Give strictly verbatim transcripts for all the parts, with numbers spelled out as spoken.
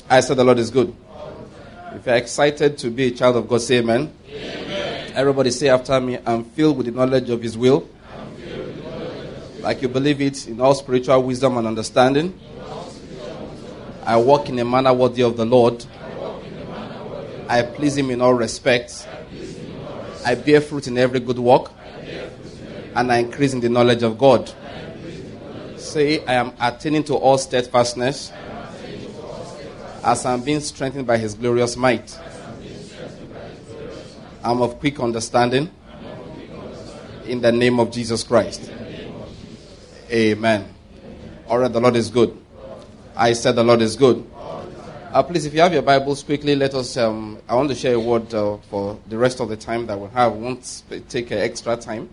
I said the Lord is good. If you're excited to be a child of God, say amen. Amen. Everybody say after me, I'm filled with the knowledge of His will. Like you believe it in all spiritual wisdom and understanding. I walk in a manner worthy of the Lord. I please Him in all respects. I bear fruit in every good work. And I increase in the knowledge of God. Say, I am attaining to all steadfastness as I'm being strengthened by His glorious might. I'm of quick understanding in the name of Jesus Christ. Amen. All right, the Lord is good. I said the Lord is good. Uh, please, if you have your Bibles, quickly let us, um, I want to share a word uh, for the rest of the time that we'll have. We won't sp- take uh, extra time.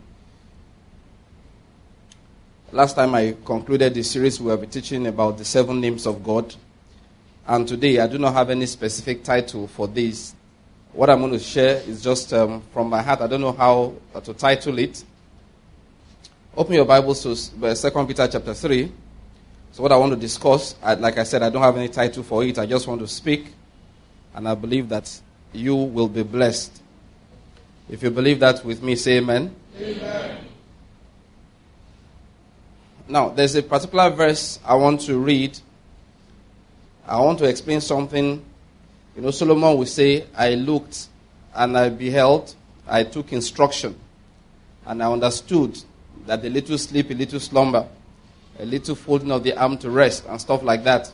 Last time I concluded the series, we will be teaching about the seven names of God. And today, I do not have any specific title for this. What I'm going to share is just um, from my heart. I don't know how uh, to title it. Open your Bibles to Second Peter chapter three. So what I want to discuss, I, like I said, I don't have any title for it. I just want to speak. And I believe that you will be blessed. If you believe that with me, say amen. Amen. Now, there's a particular verse I want to read. I want to explain something. You know, Solomon will say, I looked and I beheld, I took instruction, and I understood that a little sleep, a little slumber, a little folding of the arm to rest, and stuff like that.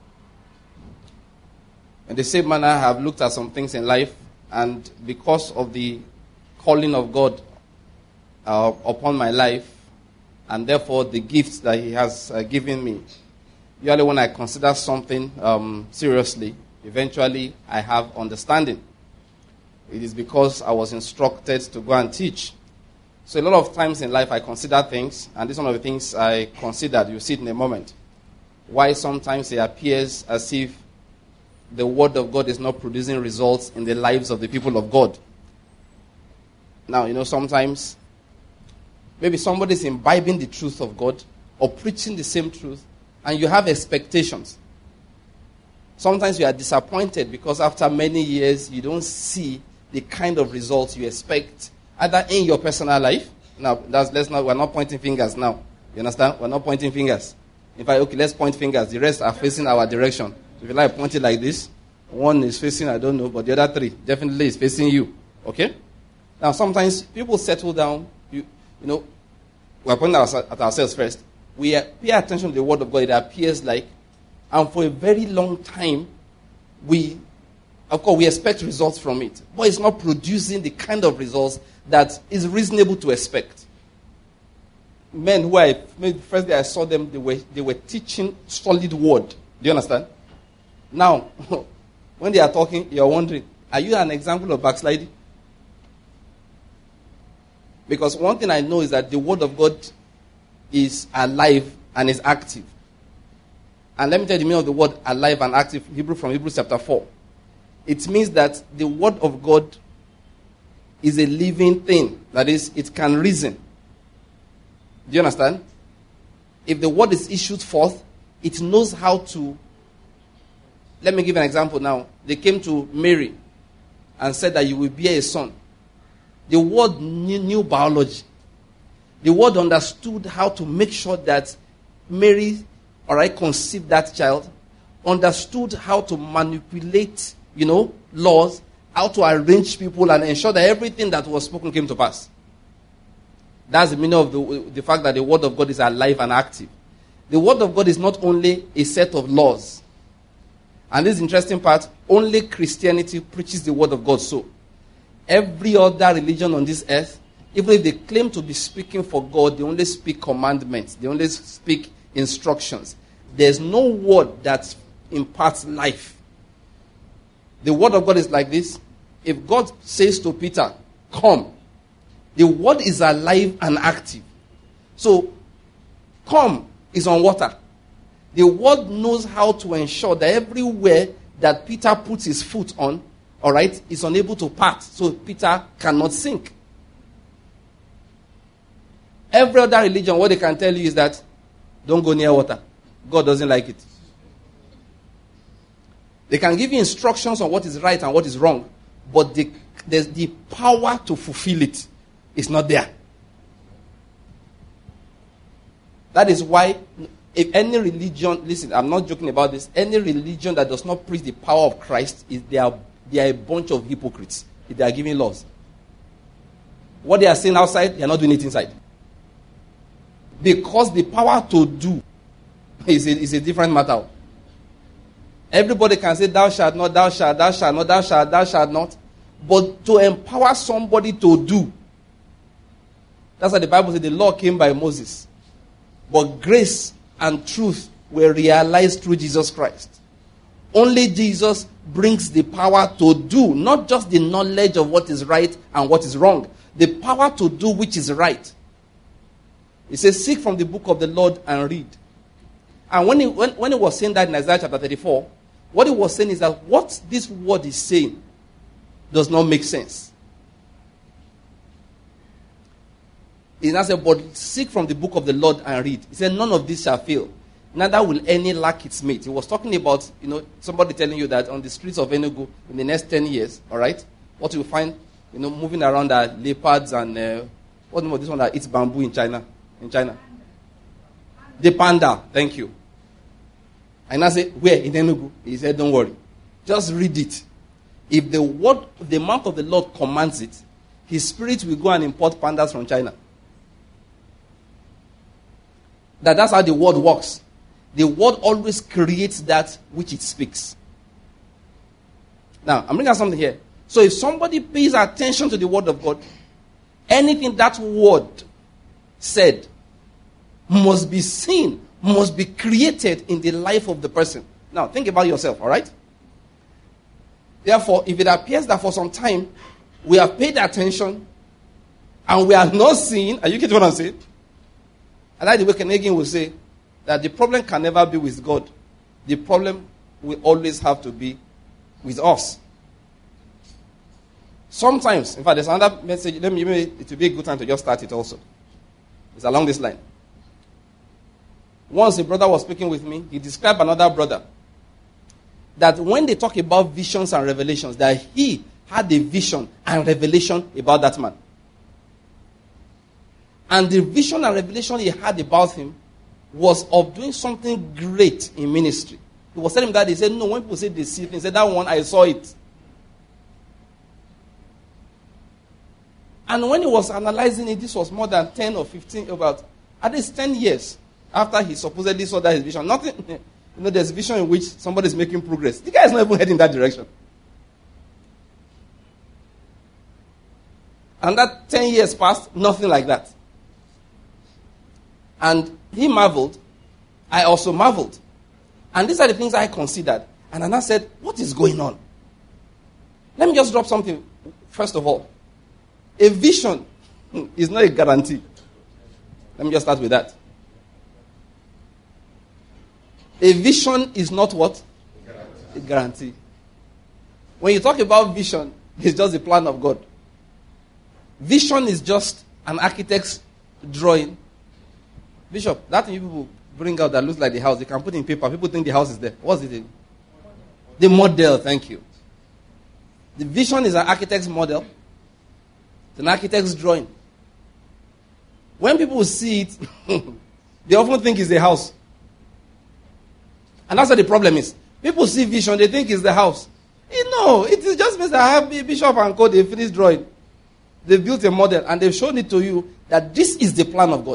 In the same manner, I have looked at some things in life, and because of the calling of God uh, upon my life, and therefore the gifts that He has uh, given me, usually when I consider something um, seriously, eventually I have understanding. It is because I was instructed to go and teach. So a lot of times in life I consider things, and this is one of the things I considered. You'll see it in a moment. Why sometimes it appears as if the Word of God is not producing results in the lives of the people of God. Now, you know, sometimes maybe somebody's imbibing the truth of God or preaching the same truth, and you have expectations. Sometimes you are disappointed because after many years you don't see the kind of results you expect, either in your personal life. Now, that's, let's not, we're not pointing fingers now. You understand? We're not pointing fingers. In fact, okay, let's point fingers. The rest are facing our direction. If you like, point it like this. One is facing, I don't know, but the other three definitely is facing you. Okay? Now, sometimes people settle down. You, you know, we're pointing at ourselves first. We pay attention to the Word of God. It appears like, and for a very long time, we, of course, we expect results from it. But it's not producing the kind of results that is reasonable to expect. Men who I, the first day I saw them, they were, they were teaching solid word. Do you understand? Now, when they are talking, you're wondering, are you an example of backsliding? Because one thing I know is that the Word of God is alive and is active. And let me tell you the meaning of the word alive and active, Hebrew from Hebrews chapter four. It means that the Word of God is a living thing. That is, it can reason. Do you understand? If the Word is issued forth, it knows how to. Let me give an example now. They came to Mary and said that you will bear a son. The Word knew, knew biology. The Word understood how to make sure that Mary, all right, conceived that child, understood how to manipulate, you know, laws, how to arrange people and ensure that everything that was spoken came to pass. That's the meaning of the, the fact that the Word of God is alive and active. The Word of God is not only a set of laws. And this interesting part, only Christianity preaches the Word of God so. Every other religion on this earth, even if they claim to be speaking for God, they only speak commandments. They only speak instructions. There's no word that imparts life. The Word of God is like this. If God says to Peter, come, the Word is alive and active. So, come is on water. The Word knows how to ensure that everywhere that Peter puts his foot on, all right, is unable to part, so Peter cannot sink. Every other religion, what they can tell you is that don't go near water. God doesn't like it. They can give you instructions on what is right and what is wrong, but the, the, the power to fulfill it is not there. That is why if any religion, listen, I'm not joking about this, any religion that does not preach the power of Christ, is they are, they are a bunch of hypocrites. If they are giving laws. What they are saying outside, they are not doing it inside. Because the power to do is a, is a different matter. Everybody can say, thou shalt not, thou shalt, thou shalt not, thou shalt, thou shalt not. But to empower somebody to do, that's why the Bible says the law came by Moses. But grace and truth were realized through Jesus Christ. Only Jesus brings the power to do, not just the knowledge of what is right and what is wrong. The power to do which is right. He says, seek from the book of the Lord and read. And when he, when, when he was saying that in Isaiah chapter thirty-four, what he was saying is that what this word is saying does not make sense. He now said, but seek from the book of the Lord and read. He said, none of this shall fail. Neither will any lack its mate. He was talking about, you know, somebody telling you that on the streets of Enugu in the next ten years, all right, what you find, you know, moving around are leopards and, uh, what's the name of this one that eats bamboo in China? In China. The panda, thank you. And I said, where? In Enugu. He said, don't worry. Just read it. If the word, the mouth of the Lord commands it, his spirit will go and import pandas from China. That that's how the word works. The word always creates that which it speaks. Now, I'm bringing out something here. So if somebody pays attention to the word of God, anything that word said must be seen, must be created in the life of the person. Now, think about yourself, all right? Therefore, if it appears that for some time we have paid attention and we are not seeing, are you getting what I'm saying? I like the way Ken Hagin will say that the problem can never be with God. The problem will always have to be with us. Sometimes, in fact, there's another message. Let me, maybe it will be a good time to just start it also. It's along this line. Once a brother was speaking with me, he described another brother that when they talk about visions and revelations, that he had a vision and revelation about that man. And the vision and revelation he had about him was of doing something great in ministry. He was telling him that. He said, no, when people say they see it, he said, that one, I saw it. And when he was analyzing it, this was more than ten or fifteen, about at least ten years after he supposedly saw that his vision. Nothing, you know, there's a vision in which somebody is making progress. The guy is not even heading in that direction. And that ten years passed, nothing like that. And he marveled. I also marveled. And these are the things I considered. And Anna said, what is going on? Let me just drop something. First of all, a vision is not a guarantee. Let me just start with that. A vision is not what? A guarantee. When you talk about vision, it's just the plan of God. Vision is just an architect's drawing. Bishop, that thing you people bring out that looks like the house, they can put in paper. People think the house is there. What's it? The model, thank you. The vision is an architect's model. It's an architect's drawing. When people see it, they often think it's the house. And that's what the problem is. People see vision, they think it's the house. You know, it is just because I have Bishop and Co. They finished drawing. They built a model and they've shown it to you that this is the plan of God.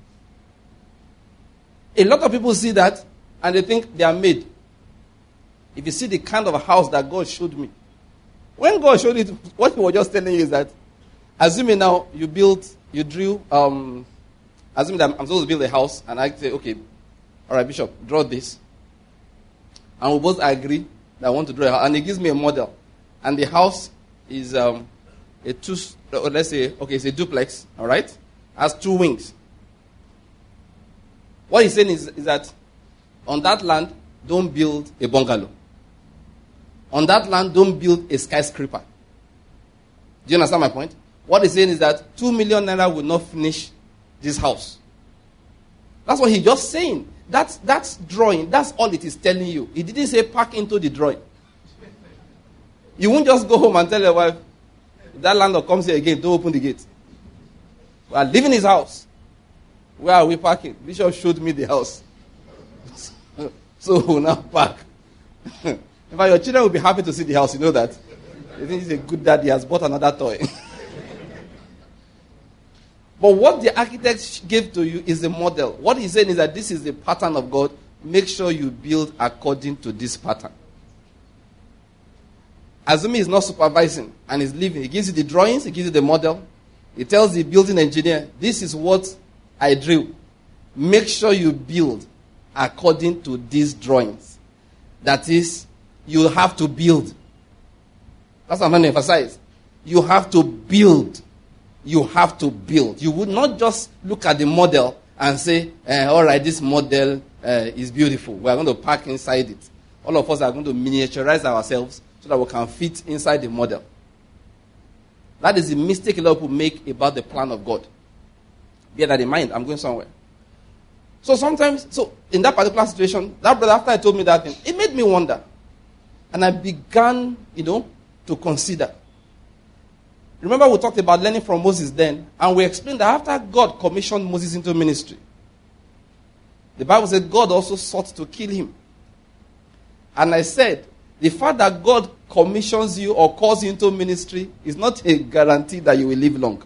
A lot of people see that and they think they are made. If you see the kind of house that God showed me. When God showed it, what he was just telling you is that, assuming now you built, you drew, um, assuming that I'm supposed to build a house, and I say, okay, all right, Bishop, draw this. And we both agree that I want to draw a house. And he gives me a model. And the house is um, a two, let's say, okay, it's a duplex, all right? Has two wings. What he's saying is, is that on that land, don't build a bungalow. On that land, don't build a skyscraper. Do you understand my point? What he's saying is that two million naira will not finish this house. That's what he's just saying. That's, that's drawing. That's all it is telling you. He didn't say pack into the drawing. You won't just go home and tell your wife, if that landlord comes here again, don't open the gate. We are leaving his house. Where are we parking? Bishop showed me the house. So we'll now park. In fact, your children will be happy to see the house. You know that. They think he's a good dad. He has bought another toy. But what the architect gave to you is the model. What he's saying is that this is the pattern of God. Make sure you build according to this pattern. Assuming he's not supervising and he's living, he gives you the drawings, he gives you the model. He tells the building engineer, this is what I drew. Make sure you build according to these drawings. That is, you have to build. That's what I'm going to emphasize. You have to build. You have to build. You would not just look at the model and say, eh, all right, this model uh, is beautiful. We are going to park inside it. All of us are going to miniaturize ourselves so that we can fit inside the model. That is the mistake a lot of people make about the plan of God. Bear that in mind. I'm going somewhere. So sometimes, so in that particular situation, that brother, after he told me that thing, it made me wonder. And I began, you know, to consider. Remember we talked about learning from Moses then, and we explained that after God commissioned Moses into ministry, the Bible said God also sought to kill him. And I said, the fact that God commissions you or calls you into ministry is not a guarantee that you will live long.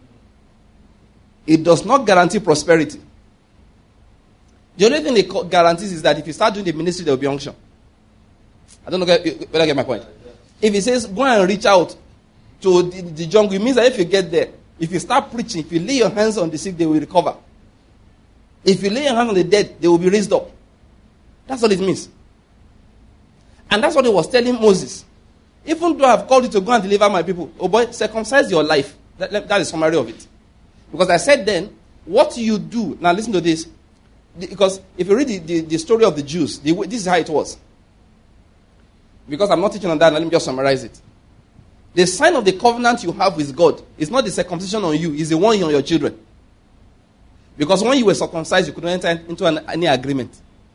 It does not guarantee prosperity. The only thing it guarantees is that if you start doing the ministry, there will be unction. I don't know whether I get my point. If he says, go and reach out to the, the jungle, it means that if you get there, if you start preaching, if you lay your hands on the sick, they will recover. If you lay your hands on the dead, they will be raised up. That's what it means. And that's what he was telling Moses. Even though I have called you to go and deliver my people, oh boy, circumcise your life. That, that is the summary of it. Because I said then, what you do, now listen to this, because if you read the, the, the story of the Jews, the, this is how it was. Because I'm not teaching on that, let me just summarize it. The sign of the covenant you have with God is not the circumcision on you, it's the one on your children. Because when you were circumcised, you couldn't enter into an, any agreement.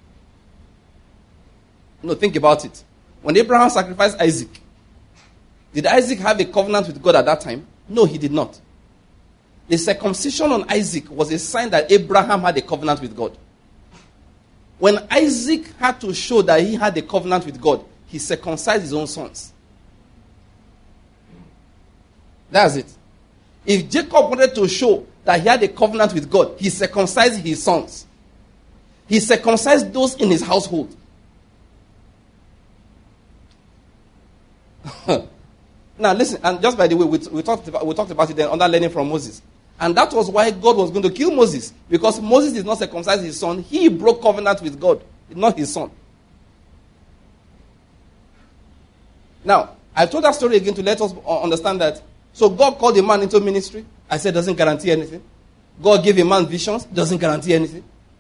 No, think about it. When Abraham sacrificed Isaac, did Isaac have a covenant with God at that time? No, he did not. The circumcision on Isaac was a sign that Abraham had a covenant with God. When Isaac had to show that he had a covenant with God, he circumcised his own sons. That's it. If Jacob wanted to show that he had a covenant with God, he circumcised his sons. He circumcised those in his household. Now listen, and just by the way, we, we, talked about, we talked about it then under learning from Moses. And that was why God was going to kill Moses. Because Moses did not circumcise his son. He broke covenant with God, not his son. Now, I told that story again to let us understand that. So God called a man into ministry. I said doesn't guarantee anything. God gave a man visions. Doesn't guarantee anything.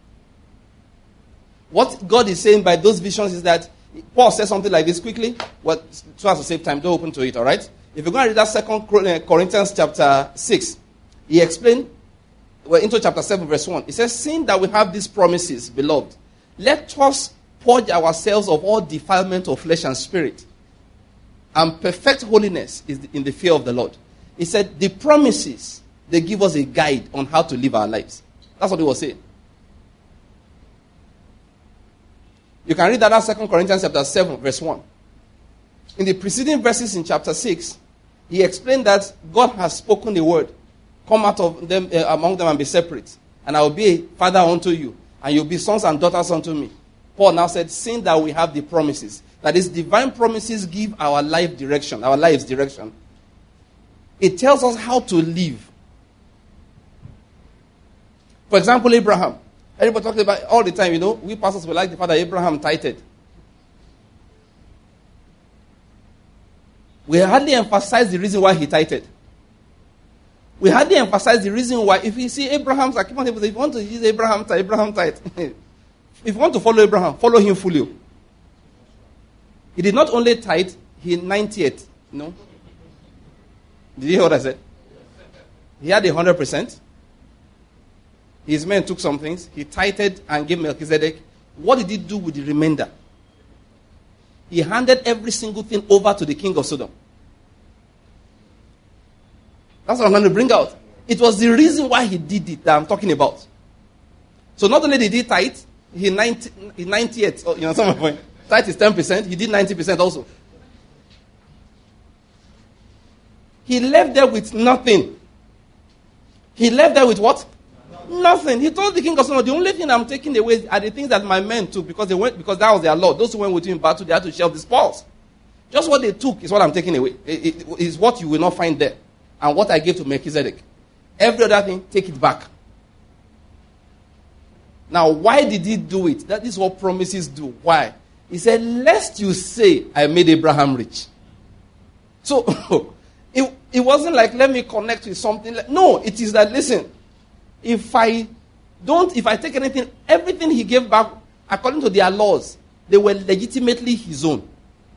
What God is saying by those visions is that Paul says something like this quickly. Well, so as to save time, don't open to it, all right? If you're going to read that Second Corinthians chapter six, he explained, well, into chapter seven, verse one. He says, seeing that we have these promises, beloved, let us purge ourselves of all defilement of flesh and spirit, and perfect holiness is in the fear of the Lord. He said, the promises, they give us a guide on how to live our lives. That's what he was saying. You can read that at Second Corinthians chapter seven, verse one. In the preceding verses in chapter six, he explained that God has spoken a word. Come out of them uh, among them and be separate. And I will be a father unto you. And you'll be sons and daughters unto me. Paul now said, seeing that we have the promises. That is, divine promises give our life direction, our lives direction. It tells us how to live. For example, Abraham. Everybody talks about it all the time, you know. We pastors will like the fact that Abraham tithed. We hardly emphasize the reason why he tithed. We hardly emphasize the reason why. If you see Abraham's, like, if you want to use Abraham tithe, Abraham tithe. If you want to follow Abraham, follow him fully. He did not only tithe, he ninetieth. You know? Did you hear what I said? He had a hundred percent. His men took some things. He tithed and gave Melchizedek. What did he do with the remainder? He he handed every single thing over to the king of Sodom. That's what I'm going to bring out. It was the reason why he did it that I'm talking about. So not only did he tithe, he ninety, he ninety-eight, you know, some point. Tithe is ten percent, he did ninety percent also. He left there with nothing. He left there with what? Nothing. He told the king of Sodom, the only thing I'm taking away are the things that my men took, because they went, because that was their law. Those who went with you in battle, they had to share the spoils. Just what they took is what I'm taking away. It, it is what you will not find there. And what I gave to Melchizedek. Every other thing, take it back. Now, why did he do it? That is what promises do. Why? He said, lest you say, I made Abraham rich. So, it, it wasn't like, let me connect with something. Like, no, it is that, listen, if I don't, if I take anything, everything he gave back, according to their laws, they were legitimately his own.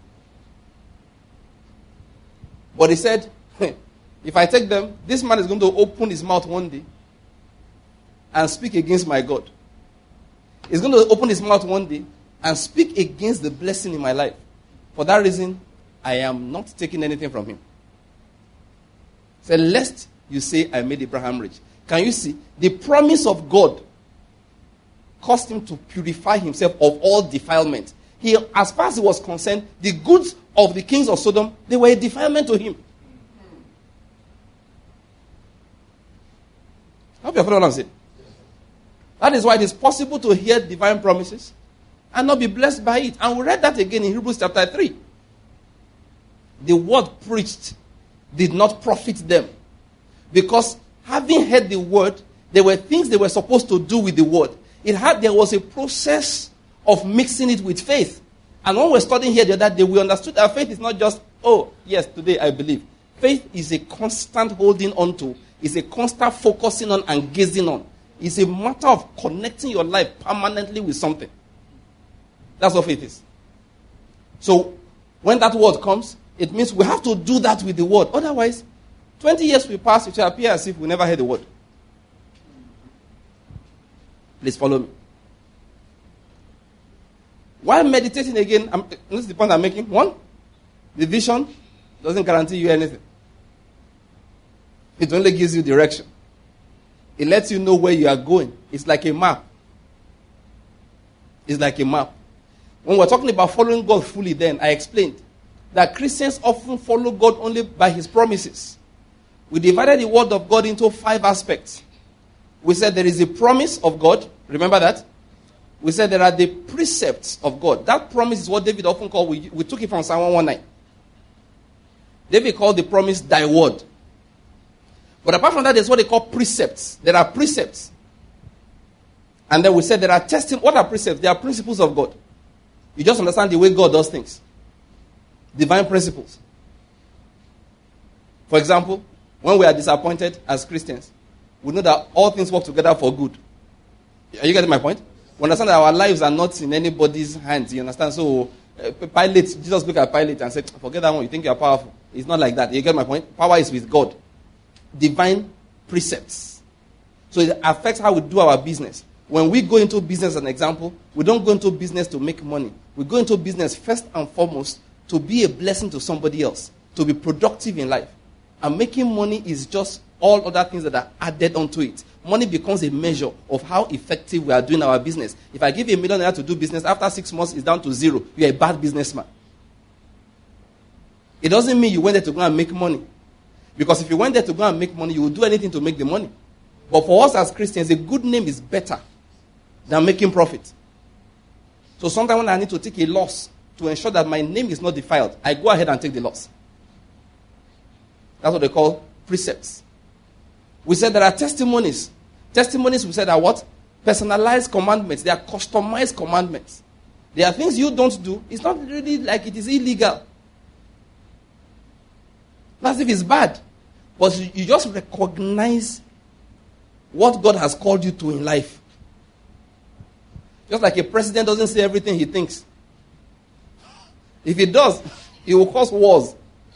But he said, if I take them, this man is going to open his mouth one day and speak against my God. He's going to open his mouth one day and speak against the blessing in my life. For that reason, I am not taking anything from him. Say, lest you say, I made Abraham rich. Can you see? The promise of God caused him to purify himself of all defilement. He, as far as he was concerned, the goods of the kings of Sodom, they were a defilement to him. I hope you're following what I'm saying. That is why it is possible to hear divine promises and not be blessed by it. And we read that again in Hebrews chapter three. The word preached did not profit them. Because having heard the word, there were things they were supposed to do with the word. It had, there was a process of mixing it with faith. And when we're studying here the other day, we understood that faith is not just, oh, yes, today I believe. Faith is a constant holding on to. It's a constant focusing on and gazing on. It's a matter of connecting your life permanently with something. That's what faith is. So, when that word comes, it means we have to do that with the word. Otherwise, twenty years will pass, it will appear as if we never heard the word. Please follow me. While meditating again, I'm, this is the point I'm making. One, the vision doesn't guarantee you anything. It only gives you direction. It lets you know where you are going. It's like a map. It's like a map. When we're talking about following God fully then, I explained that Christians often follow God only by his promises. We divided the word of God into five aspects. We said there is a promise of God. Remember that? We said there are the precepts of God. That promise is what David often called, we, we took it from Psalm one nineteen. David called the promise thy word. But apart from that, there's what they call precepts. There are precepts. And then we said there are testing. What are precepts? They are principles of God. You just understand the way God does things. Divine principles. For example, when we are disappointed as Christians, we know that all things work together for good. Are you getting my point? We understand that our lives are not in anybody's hands. You understand? So, uh, Pilate, Jesus looked at Pilate and said, forget that one. You think you are powerful. It's not like that. You get my point? Power is with God. Divine precepts. So it affects how we do our business. When we go into business, as an example, we don't go into business to make money. We go into business first and foremost to be a blessing to somebody else, to be productive in life. And making money is just all other things that are added onto it. Money becomes a measure of how effective we are doing our business. If I give you a million naira to do business, after six months it's down to zero. You're a bad businessman. It doesn't mean you went there to go and make money. Because if you went there to go and make money, you will do anything to make the money. But for us as Christians, a good name is better than making profit. So sometimes when I need to take a loss to ensure that my name is not defiled, I go ahead and take the loss. That's what they call precepts. We said there are testimonies. Testimonies, we said, are what? Personalized commandments. They are customized commandments. There are things you don't do. It's not really like it is illegal. Not as if it's bad. But you just recognize what God has called you to in life. Just like a president doesn't say everything he thinks. If he does, it will cause wars.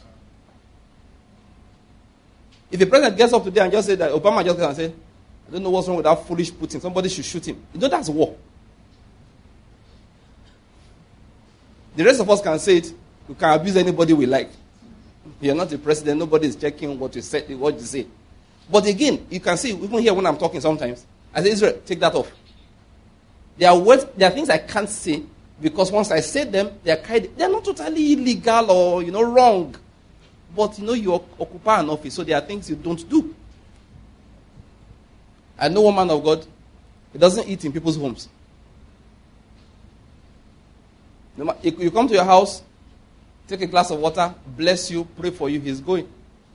If a president gets up today and just say that Obama just gets and say, I don't know what's wrong with that foolish Putin. Somebody should shoot him. You know that's war. The rest of us can say it. We can abuse anybody we like. You're not a president. Nobody is checking what you say. What you say. But again, you can see, even here when I'm talking sometimes, I say, Israel, take that off. There are words, there are things I can't say because once I say them, they are kind of, they are not totally illegal or, you know, wrong. But, you know, you occupy an office, so there are things you don't do. I know one man of God, he doesn't eat in people's homes. You come to your house, take a glass of water, bless you, pray for you, he's going.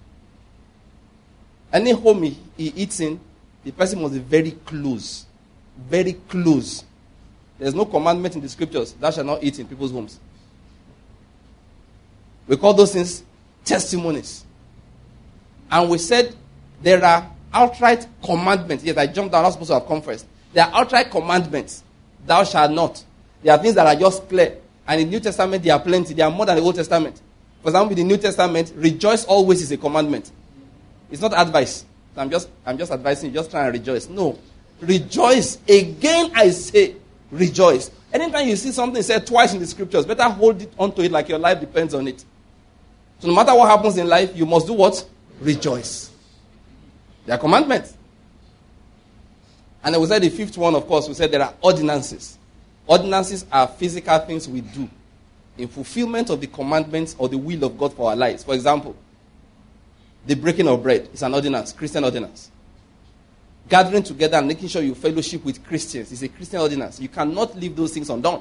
Any home he, he eats in, the person must be very close. Very close. There's no commandment in the scriptures, thou shalt not eat in people's homes. We call those things testimonies. And we said there are outright commandments. Yes, I jumped down, I'm not supposed to have come first. There are outright commandments. Thou shalt not. There are things that are just clear. And in the New Testament, there are plenty. There are more than the Old Testament. For example, in the New Testament, rejoice always is a commandment. It's not advice. I'm just, I'm just advising you, just try and rejoice. No. Rejoice. Again, I say, rejoice. Anytime you see something said twice in the scriptures, better hold it onto it like your life depends on it. So no matter what happens in life, you must do what? Rejoice. They are commandments. And then we said the fifth one, of course, we said there are ordinances. Ordinances are physical things we do in fulfillment of the commandments or the will of God for our lives. For example, the breaking of bread is an ordinance, Christian ordinance. Gathering together and making sure you fellowship with Christians is a Christian ordinance. You cannot leave those things undone.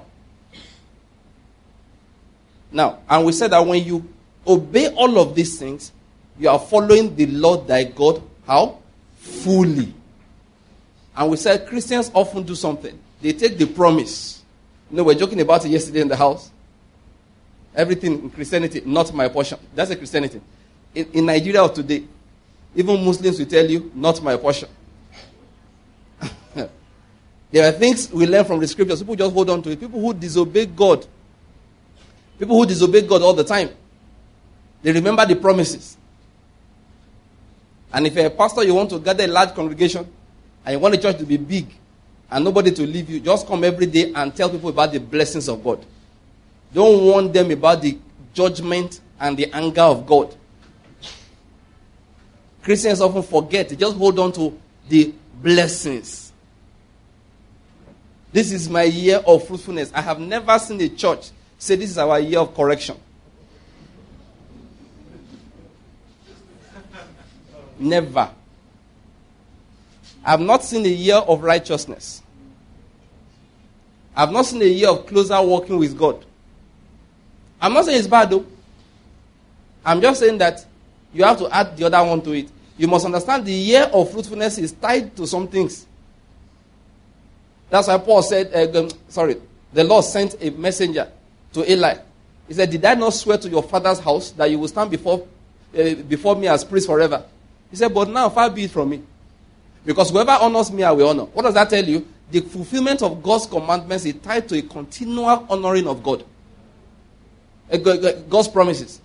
Now, and we said that when you obey all of these things, you are following the Lord thy God, how? Fully. And we said Christians often do something. They take the promise. You know, we were joking about it yesterday in the house. Everything in Christianity, not my portion. That's a Christianity. In, in Nigeria of today, even Muslims will tell you, not my portion. There are things we learn from the scriptures. People just hold on to it. People who disobey God. People who disobey God all the time. They remember the promises. And if you're a pastor, you want to gather a large congregation, and you want the church to be big, and nobody to leave you, just come every day and tell people about the blessings of God. Don't warn them about the judgment and the anger of God. Christians often forget. They just hold on to the blessings. This is my year of fruitfulness. I have never seen a church say this is our year of correction. Never. I have not seen a year of righteousness. I have not seen a year of closer walking with God. I'm not saying it's bad though. I'm just saying that you have to add the other one to it. You must understand the year of fruitfulness is tied to some things. That's why Paul said, uh, um, sorry, the Lord sent a messenger to Eli. He said, did I not swear to your father's house that you will stand before, uh, before me as priest forever? He said, but now far be it from me. Because whoever honors me, I will honor. What does that tell you? The fulfillment of God's commandments is tied to a continual honoring of God. God's promises.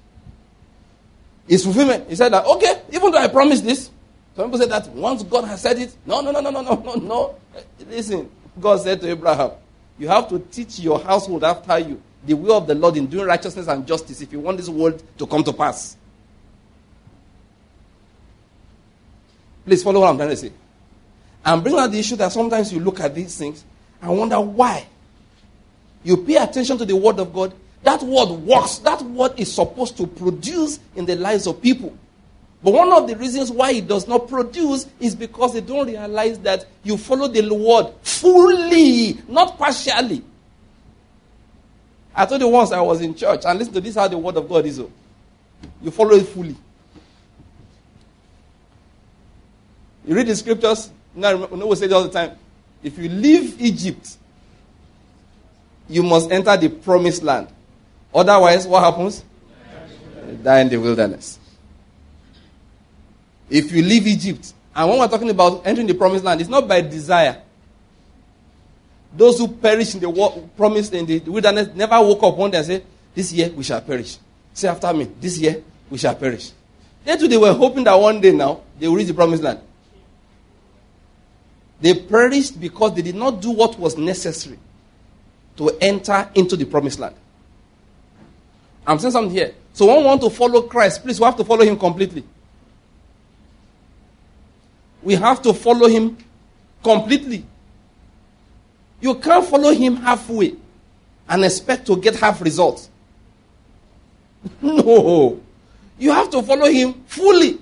It's fulfillment. He said that, okay, even though I promised this, some people say that once God has said it, no, no, no, no, no, no, no, no. Listen, God said to Abraham, you have to teach your household after you the way of the Lord in doing righteousness and justice if you want this world to come to pass. Please follow what I'm trying to say. And bring out the issue that sometimes you look at these things and wonder why. You pay attention to the word of God. That word works. That word is supposed to produce in the lives of people. But one of the reasons why it does not produce is because they don't realize that you follow the word fully, not partially. I told you once I was in church, and listen to this how the word of God is. You follow it fully. You read the scriptures, you know, we say it all the time. If you leave Egypt, you must enter the promised land. Otherwise, what happens? You die in the wilderness. If you leave Egypt, and when we're talking about entering the promised land, it's not by desire. Those who perish in the war, promised in the wilderness never woke up one day and said, this year we shall perish. Say after me, this year we shall perish. They too, they were hoping that one day now, they will reach the promised land. They perished because they did not do what was necessary to enter into the promised land. I'm saying something here. So when we want to follow Christ, please, we have to follow him completely. We have to follow him completely. You can't follow him halfway and expect to get half results. No. You have to follow him fully.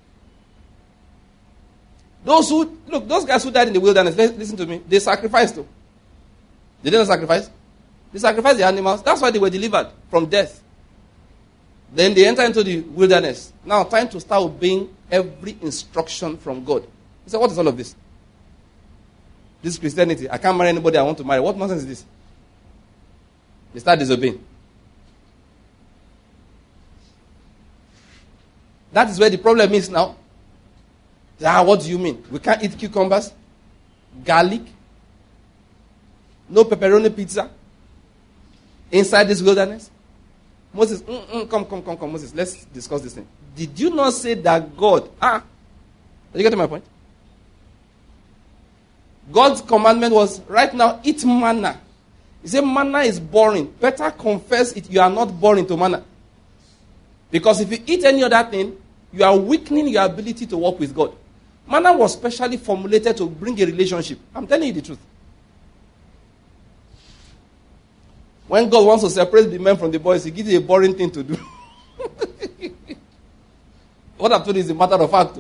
Those who, look, those guys who died in the wilderness, listen to me, they sacrificed too. They didn't sacrifice. They sacrificed the animals. That's why they were delivered from death. Then they enter into the wilderness. Now, time to start obeying every instruction from God. He said, what is all of this? This is Christianity. I can't marry anybody I want to marry. What nonsense is this? They start disobeying. That is where the problem is now. Ah, what do you mean? We can't eat cucumbers, garlic, no pepperoni pizza inside this wilderness? Moses, mm, mm, come, come, come, come, Moses, let's discuss this thing. Did you not say that God, ah, are you getting my point? God's commandment was, right now, eat manna. He said manna is boring. Better confess it, you are not boring to manna. Because if you eat any other thing, you are weakening your ability to work with God. Manna was specially formulated to bring a relationship. I'm telling you the truth. When God wants to separate the men from the boys, he gives you a boring thing to do. What I've told you is a matter of fact.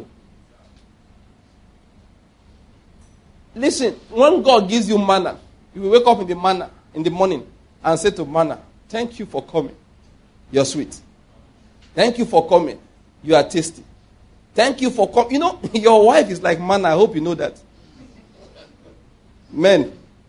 Listen, when God gives you manna, you will wake up in the manna in the morning and say to manna, thank you for coming. You're sweet. Thank you for coming. You are tasty. Thank you for coming. You know, your wife is like manna. I hope you know that. Men.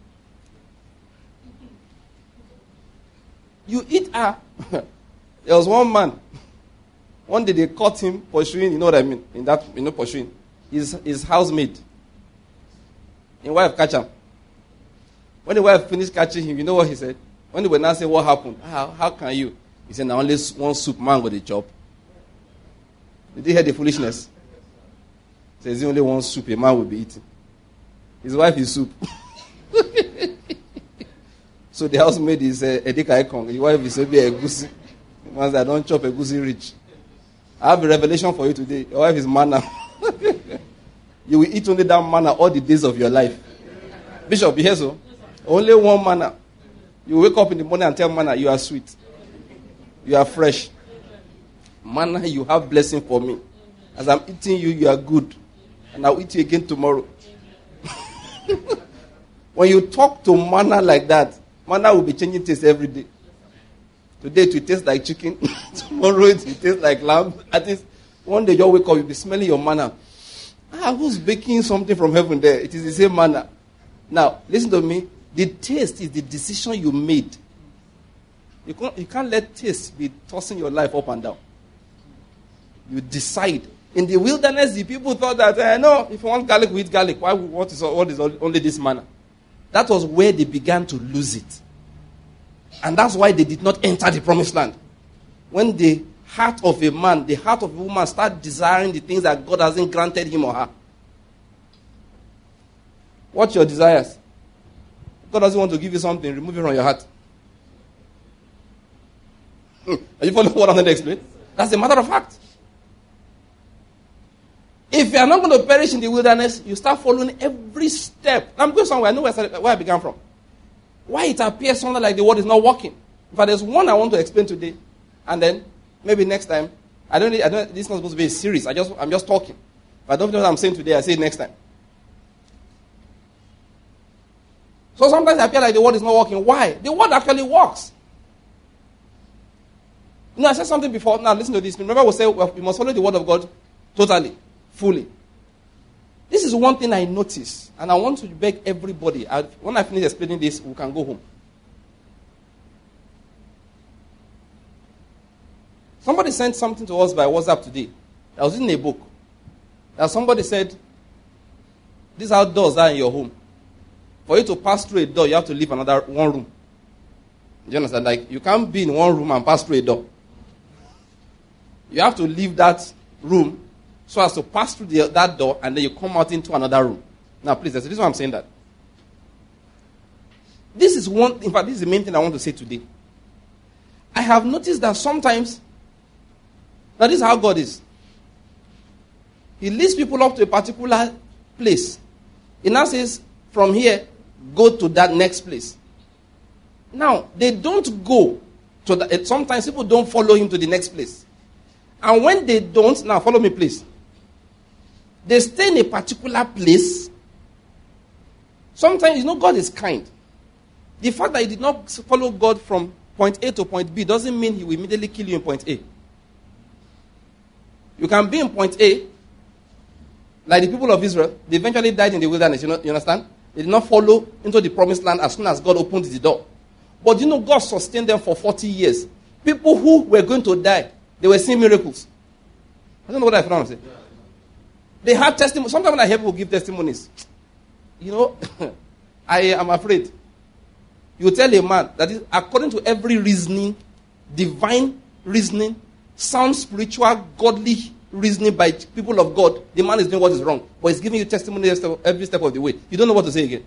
You eat her. There was one man. One day they caught him pursuing, you know what I mean? In that, you know, pursuing. His, his housemaid. His wife catch him. When the wife finished catching him, you know what he said? When they were now saying, what happened? How, how can you? He said, now only one soup man got a job. Did you hear the foolishness? He says, only one soup a man will be eating. His wife is soup. So the housemaid is uh, Edika Ekong. His wife is Ebi Egusi. Man said, I don't chop Egusi rich. I have a revelation for you today. Your wife is manna. You will eat only that manna all the days of your life. Bishop, you hear so? Only one manna. You wake up in the morning and tell manna, you are sweet. You are fresh. Manna, you have blessing for me. As I'm eating you, you are good. And I'll eat you again tomorrow. When you talk to manna like that, manna will be changing taste every day. Today it will taste like chicken. Tomorrow it will taste like lamb. At least one day you'll wake up, you'll be smelling your manna. Ah, who's baking something from heaven there? It is the same manna. Now, listen to me. The taste is the decision you made. You can't, you can't let taste be tossing your life up and down. You decide. In the wilderness, the people thought that, eh, no, if you want garlic, we eat garlic. Why? What is, what is only this manna? That was where they began to lose it. And that's why they did not enter the promised land. When the heart of a man, the heart of a woman start desiring the things that God hasn't granted him or her. What's your desires? God doesn't want to give you something, remove it from your heart. Hmm. Are you following what I'm going to explain? That's a matter of fact. If you are not going to perish in the wilderness, you start following every step. I'm going somewhere. I know where I, started, where I began from. Why it appears something like the word is not working. In fact, there's one I want to explain today, and then maybe next time. I don't. I don't. This is not supposed to be a series. I just. I'm just talking. If I don't know what I'm saying today, I say it next time. So sometimes I feel like the word is not working. Why? The word actually works. You know, I said something before. Now listen to this. Remember, we say we must follow the word of God totally, fully. This is one thing I noticed, and I want to beg everybody. I, when I finish explaining this, we can go home. Somebody sent something to us by WhatsApp today. I was in a book. That somebody said, these outdoors are in your home. For you to pass through a door, you have to leave another one room. Do you understand? Like, you can't be in one room and pass through a door. You have to leave that room so as to pass through the, that door, and then you come out into another room. Now, please, this is why I'm saying that. This is one, in fact, this is the main thing I want to say today. I have noticed that sometimes, that is how God is. He leads people up to a particular place. He now says, from here, go to that next place. Now, they don't go to that. Sometimes people don't follow him to the next place. And when they don't, now follow me please. They stay in a particular place. Sometimes, you know, God is kind. The fact that you did not follow God from point A to point B doesn't mean he will immediately kill you in point A. You can be in point A, like the people of Israel. They eventually died in the wilderness, you know, you understand? They did not follow into the promised land as soon as God opened the door. But you know, God sustained them for forty years. People who were going to die, they were seeing miracles. I don't know what I found to say. They had testimonies. Sometimes when I hear people give testimonies, you know, I am afraid. You tell a man that is, according to every reasoning, divine reasoning, sound spiritual, godly reasoning by people of God, the man is doing what is wrong. But he's giving you testimony every step of the way. You don't know what to say again.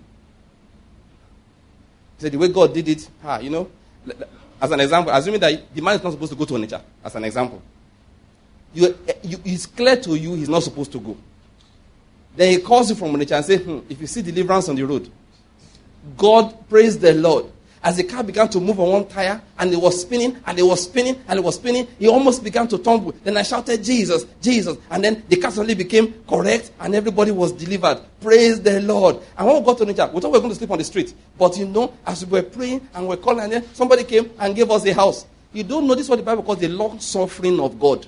He said, the way God did it, ah, you know, as an example, assuming that the man is not supposed to go to Onitsha, as an example. You, you, it's clear to you he's not supposed to go. Then he calls you from Onitsha and says, hmm, if you see deliverance on the road, God, praise the Lord. As the car began to move on one tire, and it was spinning, and it was spinning, and it was spinning, he almost began to tumble. Then I shouted, Jesus, Jesus. And then the car suddenly became correct, and everybody was delivered. Praise the Lord. And when we got to Onitsha, we thought we were going to sleep on the street. But you know, as we were praying and we were calling, and then somebody came and gave us a house. You don't know, this is what the Bible calls the long suffering of God.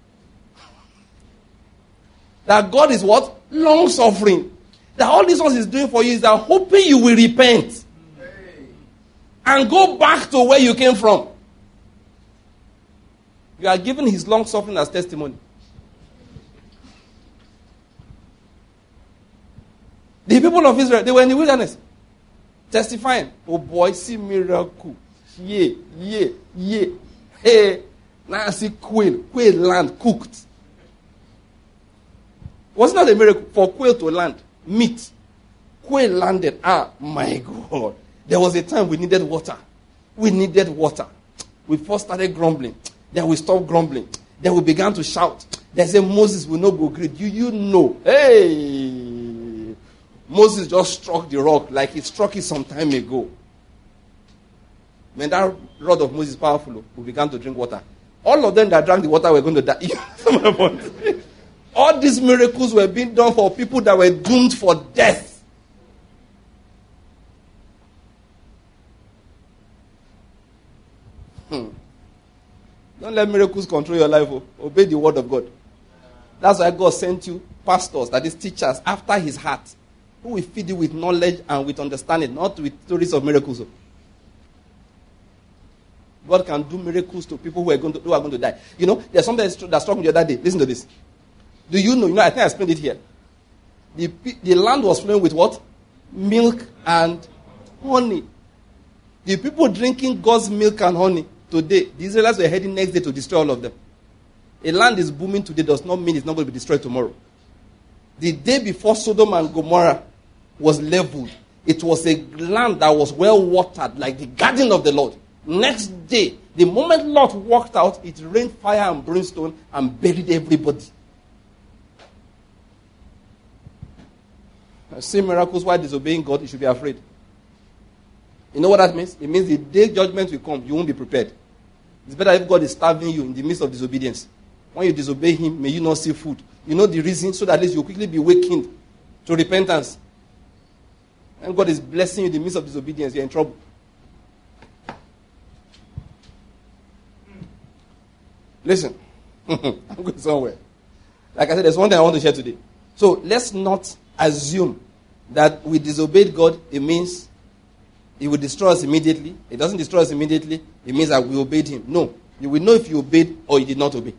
That God is what? Long suffering. That all these ones is doing for you is that hoping you will repent. And go back to where you came from. You are giving his long suffering as testimony. The people of Israel, they were in the wilderness. Testifying. Oh boy, see miracle. Yeah, yeah, yeah. Hey, now I see quail. Quail land cooked. Was it not a miracle for quail to land? Meat. Quail landed. Ah, my God. There was a time we needed water. We needed water. We first started grumbling. Then we stopped grumbling. Then we began to shout. They said, Moses will not go great. You, you know. Hey! Moses just struck the rock like he struck it some time ago. When that rod of Moses is powerful, we began to drink water. All of them that drank the water were going to die. All these miracles were being done for people that were doomed for death. Hmm. Don't let miracles control your life. Oh. Obey the word of God. That's why God sent you pastors, that is teachers, after his heart, who will feed you with knowledge and with understanding, not with stories of miracles. Oh. God can do miracles to people who are going to, who are going to die. You know, there's something that struck me the other day. Listen to this. Do you know, you know, I think I explained it here. The, the land was flowing with what? Milk and honey. The people drinking God's milk and honey today, the Israelites were heading next day to destroy all of them. A land is booming today does not mean it's not going to be destroyed tomorrow. The day before Sodom and Gomorrah was leveled, it was a land that was well watered, like the garden of the Lord. Next day, the moment Lot walked out, it rained fire and brimstone and buried everybody. See miracles while disobeying God, you should be afraid. You know what that means? It means the day judgment will come, you won't be prepared. It's better if God is starving you in the midst of disobedience. When you disobey him, may you not see food. You know the reason, so that at least you'll quickly be wakened to repentance. And God is blessing you in the midst of disobedience, you're in trouble. Listen, I'm going somewhere. Like I said, there's one thing I want to share today. So let's not assume that we disobeyed God, it means he will destroy us immediately. It doesn't destroy us immediately. It means that we obeyed him. No. You will know if you obeyed or you did not obey.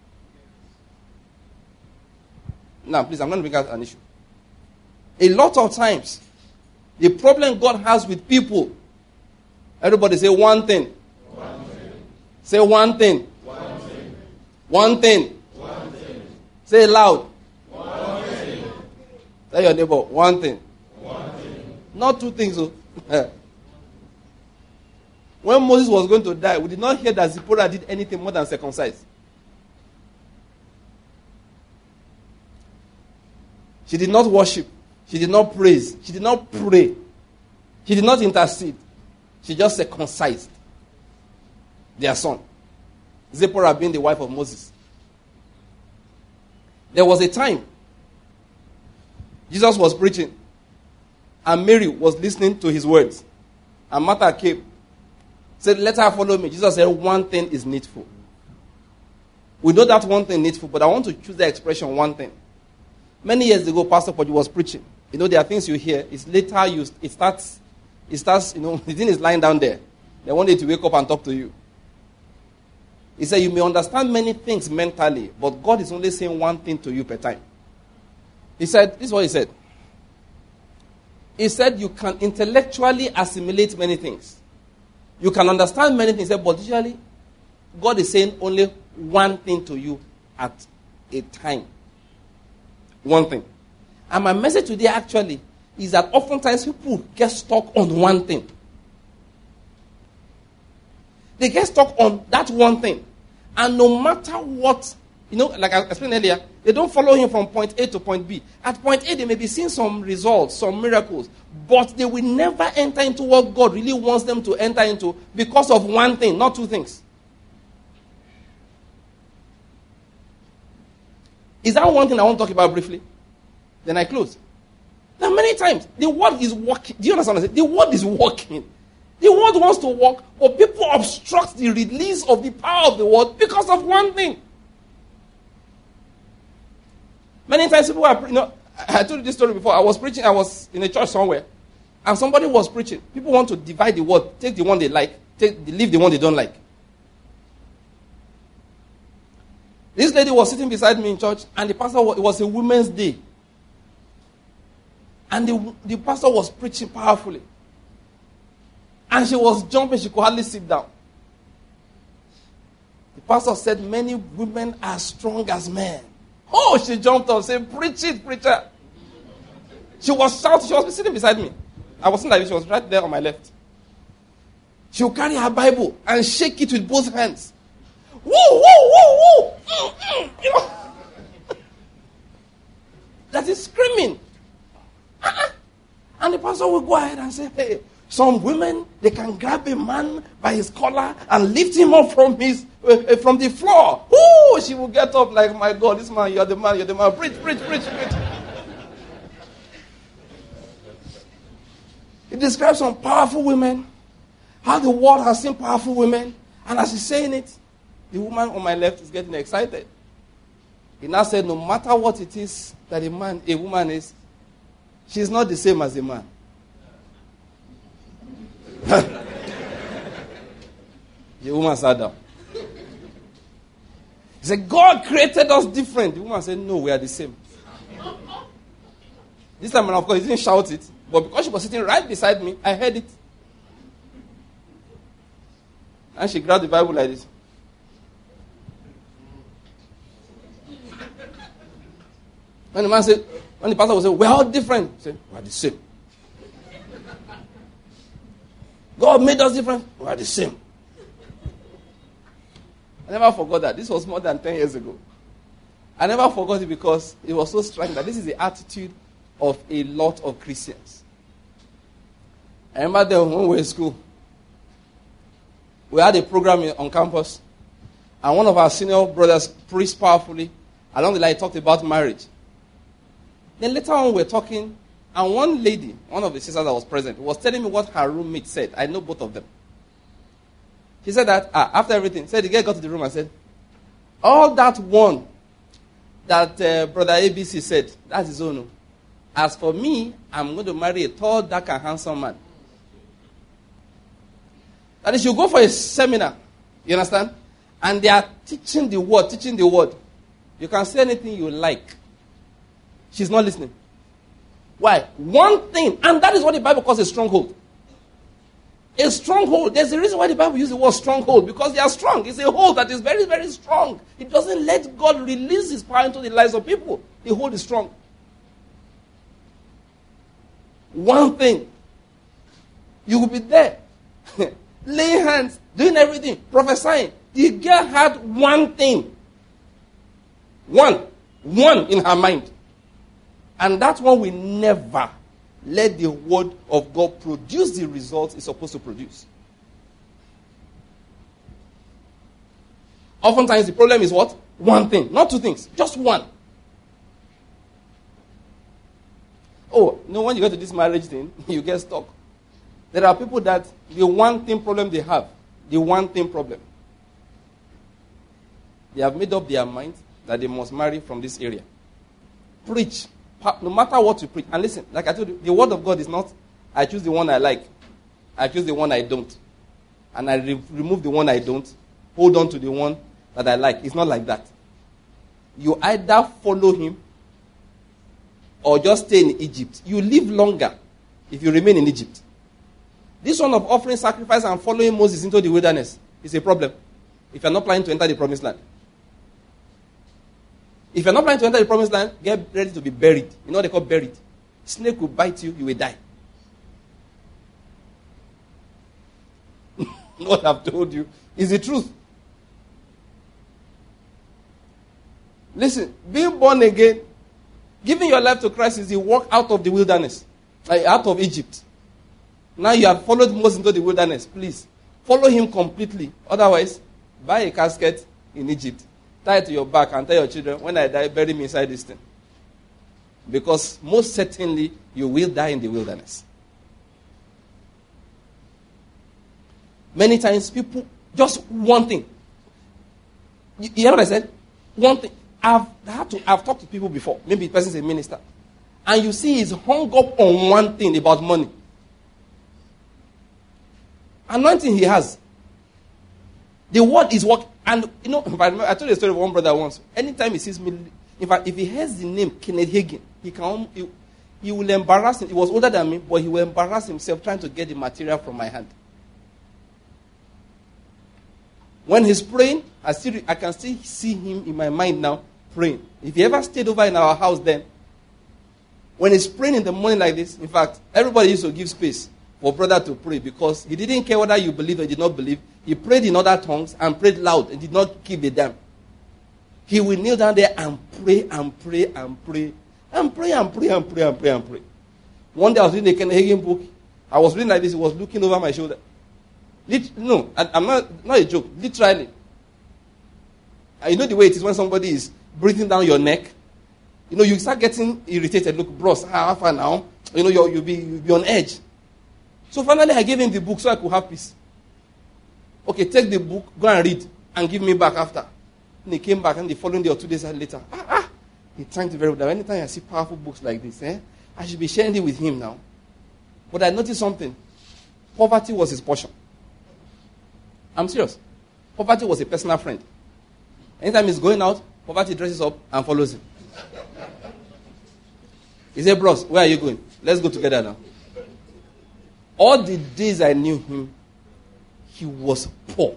Now, please, I'm going to bring out an issue. A lot of times, the problem God has with people, everybody say one thing. One thing. Say one thing. One thing. One thing. One thing. Say it loud. One thing. Tell your neighbor, one thing. One thing. Not two things. Oh. When Moses was going to die, we did not hear that Zipporah did anything more than circumcise. She did not worship. She did not praise. She did not pray. She did not intercede. She just circumcised their son. Zipporah being the wife of Moses. There was a time Jesus was preaching and Mary was listening to his words. And Martha came. Said, let her follow me. Jesus said, one thing is needful. We know that one thing needful, but I want to choose the expression one thing. Many years ago, Pastor Poggi was preaching. You know, there are things you hear. It's later you, it starts, it starts, you know, the thing is lying down there. They want you to wake up and talk to you. He said, you may understand many things mentally, but God is only saying one thing to you per time. He said, this is what he said. He said, you can intellectually assimilate many things. You can understand many things, but usually, God is saying only one thing to you at a time. One thing. And my message today actually is that oftentimes people get stuck on one thing. They get stuck on that one thing. And no matter what, you know, like I explained earlier, they don't follow him from point A to point B. At point A, they may be seeing some results, some miracles, but they will never enter into what God really wants them to enter into because of one thing, not two things. Is that one thing I want to talk about briefly? Then I close. Now, many times, the word is working. Do you understand what I'm saying? The word is working. The word wants to work, but people obstruct the release of the power of the word because of one thing. Many times people are, you know, I told you this story before. I was preaching, I was in a church somewhere, and somebody was preaching. People want to divide the word, take the one they like, take, leave the one they don't like. This lady was sitting beside me in church, and the pastor, it was a women's day. And the, the pastor was preaching powerfully. And she was jumping, she could hardly sit down. The pastor said, many women are strong as men. Oh, she jumped up and said, preach it, preacher. She was shouting, she was sitting beside me. I wasn't like this, she was right there on my left. She would carry her Bible and shake it with both hands. Woo, woo, woo, woo. Mm, mm, you know. That is screaming. Uh-uh. And the pastor will go ahead and say, hey, some women, they can grab a man by his collar and lift him up from his uh, from the floor. Ooh, she will get up like, my God, this man, you're the man, you're the man. Preach, preach, preach, preach. It describes some powerful women, how the world has seen powerful women. And as he's saying it, the woman on my left is getting excited. He now said, no matter what it is that a man, a woman is, she's not the same as a man. The woman sat down. He said, God created us different. The woman said, no, we are the same. This time, of course, he didn't shout it. But because she was sitting right beside me, I heard it. And she grabbed the Bible like this. When the man said, when the pastor would say, we're all different, he said, we're the same. God made us different, we're the same. I never forgot that. This was more than ten years ago. I never forgot it because it was so striking that this is the attitude of a lot of Christians. I remember then when we were in school, we had a program on campus, and one of our senior brothers preached powerfully. Along the line, he talked about marriage. Then later on, we were talking, and one lady, one of the sisters that was present, was telling me what her roommate said. I know both of them. She said that, ah, after everything, said the girl got to the room and said, all that one that uh, Brother A B C said, that's his own. As for me, I'm going to marry a tall, dark, and handsome man. That is, you go for a seminar, you understand? And they are teaching the word, teaching the word. You can say anything you like. She's not listening. Why? One thing, and that is what the Bible calls a stronghold. A stronghold. There's a reason why the Bible uses the word stronghold, because they are strong. It's a hold that is very, very strong. It doesn't let God release his power into the lives of people. The hold is strong. One thing. You will be there. laying hands, doing everything, prophesying. The girl had one thing. One. One in her mind. And that one will never let the word of God produce the results it's supposed to produce. Oftentimes the problem is what? One thing. Not two things. Just one. Oh, you know, when you get to this marriage thing, you get stuck. There are people that the one thing problem they have, the one thing problem. They have made up their mind that they must marry from this area. Preach. No matter what you preach. And listen, like I told you, the word of God is not, I choose the one I like. I choose the one I don't. And I re- remove the one I don't. Hold on to the one that I like. It's not like that. You either follow him or just stay in Egypt. You live longer if you remain in Egypt. This one of offering sacrifice and following Moses into the wilderness is a problem if you're not planning to enter the promised land. If you're not planning to enter the promised land, get ready to be buried. You know what they call buried? Snake will bite you, you will die. What I've told you is the truth. Listen, being born again, giving your life to Christ is the walk out of the wilderness, like out of Egypt. Now you have followed Moses into the wilderness. Please, follow him completely. Otherwise, buy a casket in Egypt, tie it to your back, and tell your children, when I die, bury me inside this thing. Because most certainly, you will die in the wilderness. Many times, people, just one thing. You, you hear what I said? One thing. I've had to, I've talked to people before. Maybe the person's a minister. And you see he's hung up on one thing about money. Anointing he has. The word is what, and you know, if I, remember, I told you a story of one brother once. Anytime he sees me, in fact, if he hears the name Kenneth Hagin, he can, he, he will embarrass him. He was older than me, but he will embarrass himself trying to get the material from my hand. When he's praying, I still, I can still see him in my mind now praying. If he ever stayed over in our house then, when he's praying in the morning like this, in fact, everybody used to give space for brother to pray because he didn't care whether you believe or did not believe. He prayed in other tongues and prayed loud and did not give a damn. He will kneel down there and pray and pray and pray and pray and pray and pray and pray and pray. One day I was reading a Kenneth Hagin book. I was reading like this. He was looking over my shoulder. Lit- no, I, I'm not, not a joke. Literally. And you know the way it is when somebody is breathing down your neck. You know, you start getting irritated. Look, bros, how far now? You know, you're, you'll, be, you'll be on edge. So finally, I gave him the book so I could have peace. Okay, take the book, go and read, and give me back after. And he came back, and the following day or two days later, ah, ah, he thanked me very well. Anytime I see powerful books like this, eh, I should be sharing it with him now. But I noticed something. Poverty was his portion. I'm serious. Poverty was a personal friend. Anytime he's going out, poverty dresses up and follows him. He said, bros, where are you going? Let's go together now. All the days I knew him, he was poor.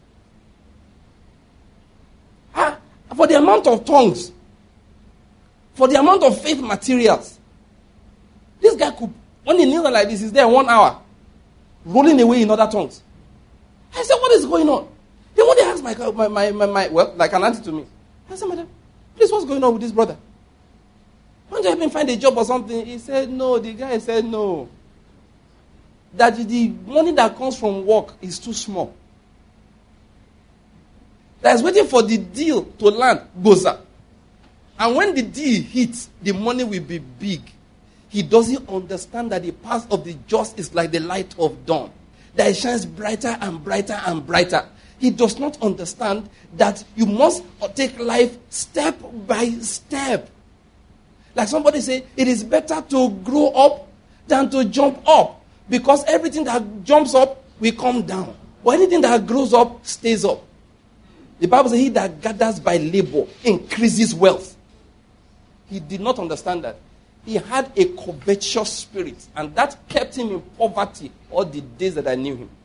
Ah, for the amount of tongues, for the amount of faith materials, this guy could, when he kneeled like this, he's there one hour, rolling away in other tongues. I said, what is going on? Then when they asked my, my, my, my, my well, like an auntie to me, I said, madam, please, what's going on with this brother? Why don't you help him find a job or something? He said, no. The guy said, no. That the money that comes from work is too small. That is waiting for the deal to land, goes up. And when the deal hits, the money will be big. He doesn't understand that the path of the just is like the light of dawn, that it shines brighter and brighter and brighter. He does not understand that you must take life step by step. Like somebody say, it is better to grow up than to jump up. Because everything that jumps up will come down. But anything that grows up stays up. The Bible says, he that gathers by labor increases wealth. He did not understand that. He had a covetous spirit. And that kept him in poverty all the days that I knew him.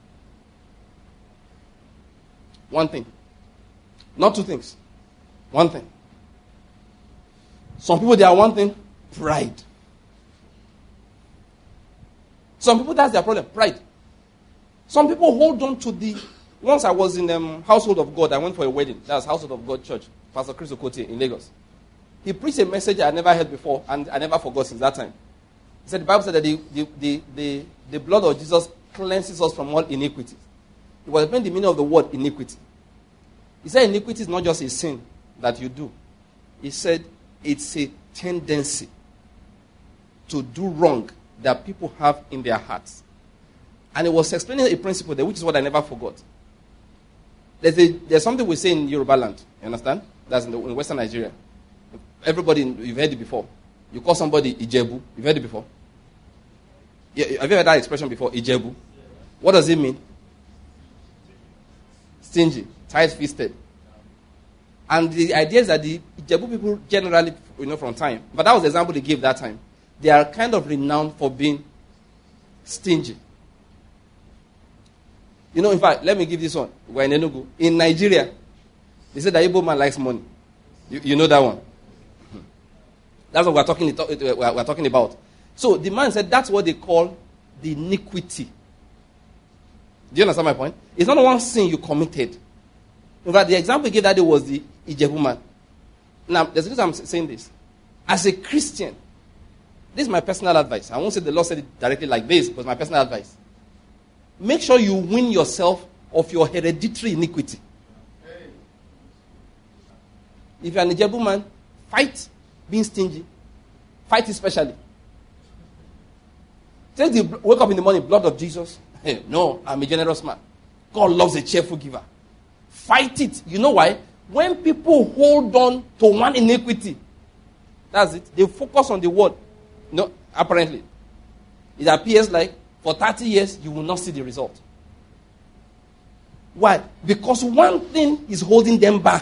One thing. Not two things. One thing. Some people, they are one thing. Pride. Some people, that's their problem. Pride. Some people hold on to the... Once I was in the um, Household of God, I went for a wedding. That was Household of God Church, Pastor Chris Okotie in Lagos. He preached a message I never heard before, and I never forgot since that time. He said, the Bible said that the, the, the, the, the blood of Jesus cleanses us from all iniquity. He was explaining the meaning of the word iniquity. He said iniquity is not just a sin that you do. He said it's a tendency to do wrong that people have in their hearts. And he was explaining a principle there, which is what I never forgot. There's, a, there's something we say in Yoruba land, you understand? That's in, the, in Western Nigeria. Everybody, you've heard it before. You call somebody Ijebu. You've heard it before? Yeah, have you heard that expression before, Ijebu? What does it mean? Stingy, tight-fisted. And the idea is that the Ijebu people generally, you know, from time, but that was the example they gave that time. They are kind of renowned for being stingy. You know, in fact, let me give this one. We're in Enugu. In Nigeria, they say the Igbo man likes money. You, you know that one? That's what we're talking, we're talking about. So the man said that's what they call the iniquity. Do you understand my point? It's not one sin you committed. In fact, the example he gave that day was the Ijebu man. Now, there's a reason I'm saying this. As a Christian, this is my personal advice. I won't say the Lord said it directly like this, but my personal advice. Make sure you win yourself of your hereditary iniquity. If you're an Ijebu man, fight being stingy. Fight especially. Take the wake up in the morning, blood of Jesus. Hey, no, I'm a generous man. God loves a cheerful giver. Fight it. You know why? When people hold on to one iniquity, that's it. They focus on the word. No, apparently. It appears like for thirty years, you will not see the result. Why? Because one thing is holding them back.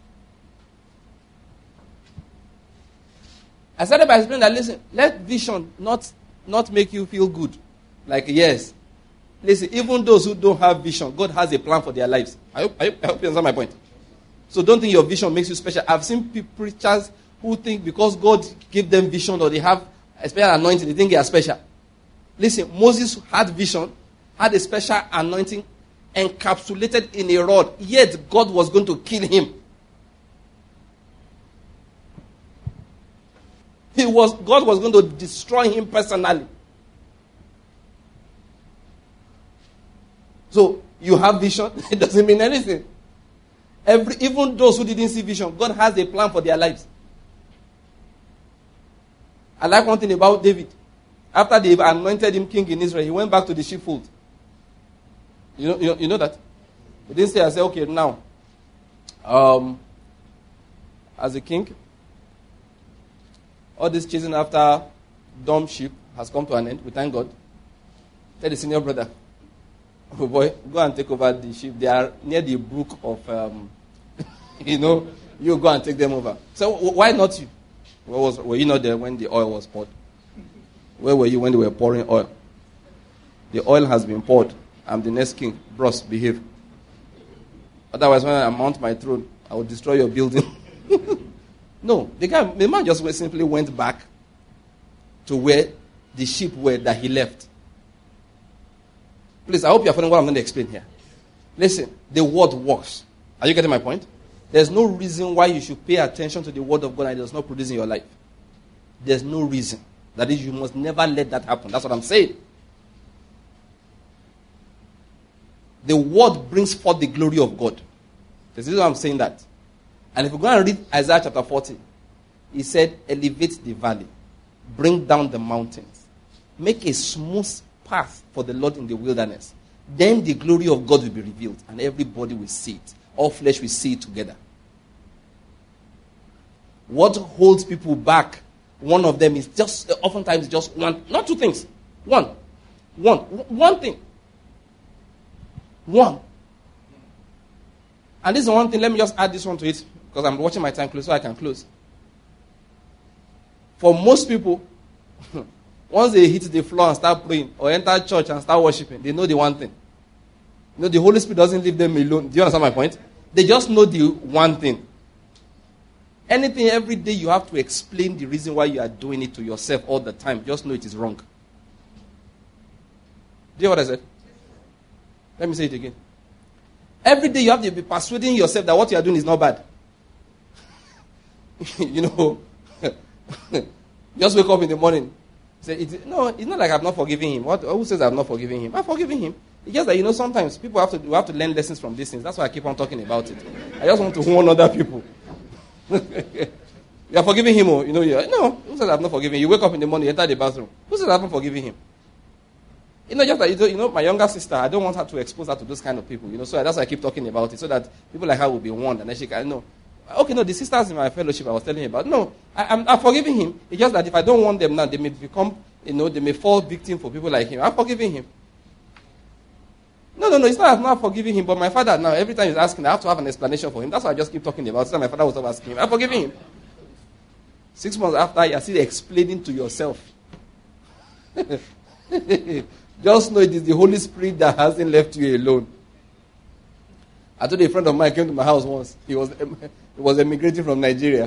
I started by explaining that, listen, let vision not, not make you feel good. Like, yes. Listen, even those who don't have vision, God has a plan for their lives. I hope, I hope, I hope you understand my point. So don't think your vision makes you special. I've seen preachers who think because God gave them vision or they have a special anointing, they think they are special. Listen, Moses had vision, had a special anointing, encapsulated in a rod, yet God was going to kill him. He was, God was going to destroy him personally. So, you have vision, it doesn't mean anything. Every, even those who didn't see vision, God has a plan for their lives. I like one thing about David. After they anointed him king in Israel, he went back to the sheepfold. You know, you know, you know that? He didn't say, I said, okay, now, um, as a king, all this chasing after dumb sheep has come to an end. We thank God. Tell the senior brother, oh boy, go and take over the sheep. They are near the brook of, um, you know, you go and take them over. So why not you? Where was, were you not there when the oil was poured? Where were you when they were pouring oil? The oil has been poured. I'm the next king. Bros, behave. Otherwise, when I mount my throne, I will destroy your building. No, the guy, the man just simply went back to where the sheep were that he left. Please, I hope you're following what I'm going to explain here. Listen, the word works. Are you getting my point? There's no reason why you should pay attention to the word of God and it does not produce in your life. There's no reason. That is, you must never let that happen. That's what I'm saying. The word brings forth the glory of God. This is why I'm saying that. And if you go and read Isaiah chapter forty, he said, elevate the valley, bring down the mountains, make a smooth path for the Lord in the wilderness. Then the glory of God will be revealed, and everybody will see it. All flesh will see it together. What holds people back, one of them is just, oftentimes just one, not two things. One. One. One thing. One. And this is one thing, let me just add this one to it, because I'm watching my time close so I can close. For most people, once they hit the floor and start praying, or enter church and start worshiping, they know the one thing. You know, the Holy Spirit doesn't leave them alone. Do you understand my point? They just know the one thing. Anything every day you have to explain the reason why you are doing it to yourself all the time. Just know it is wrong. Do you hear what I said? Let me say it again. Every day you have to be persuading yourself that what you are doing is not bad. You know, just wake up in the morning. Say, it, no, it's not like I've not forgiven him. What, who says I've not forgiven him? I've forgiven him. It's just that, you know, sometimes people have to, we have to learn lessons from these things. That's why I keep on talking about it. I just want to warn other people. You are forgiving him, or, you know, you're, no, who says I've not forgiven him? You wake up in the morning, you enter the bathroom. Who says I haven't forgiven him? You know, just that, you know, you know, my younger sister, I don't want her to expose her to those kind of people, you know, so that's why I keep talking about it, so that people like her will be warned, and then she can, know. Okay, no, the sisters in my fellowship I was telling you about, no, I, I'm, I'm forgiving him. It's just that if I don't want them now, they may become, you know, they may fall victim for people like him. I'm forgiving him. No, no, no, it's not I'm not forgiving him, but my father now, every time he's asking, I have to have an explanation for him. That's why I just keep talking about it. So my father was asking him, I'm forgiving him. Six months after, you're still explaining to yourself. Just know it is the Holy Spirit that hasn't left you alone. I told a friend of mine came to my house once. He was he was emigrating from Nigeria.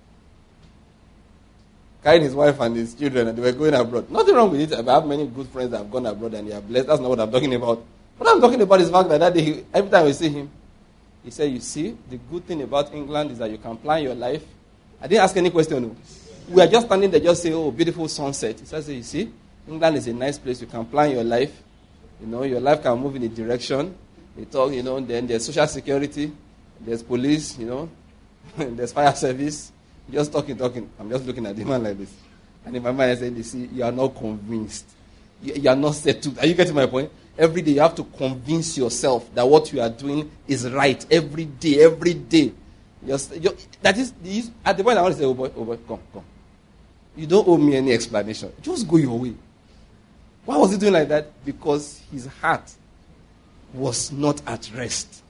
Carrying his wife and his children, and they were going abroad. Nothing wrong with it. I have many good friends that have gone abroad and they are blessed. That's not what I'm talking about. What I'm talking about is the fact that, that day, he, every time we see him, he said, you see, the good thing about England is that you can plan your life. I didn't ask any question. No. We are just standing there, just say, oh, beautiful sunset. He says, you see, England is a nice place. You can plan your life. You know, your life can move in a direction. They talk, you know, then there's social security, there's police, you know, there's fire service. Just talking, talking. I'm just looking at the man like this. And in my mind, I said, you see, you are not convinced. You, you are not settled. Are you getting my point? Every day you have to convince yourself that what you are doing is right. Every day, every day. Just, you, that is, at the point I want to say, oh boy, oh boy, come, come. You don't owe me any explanation. Just go your way. Why was he doing like that? Because his heart was not at rest.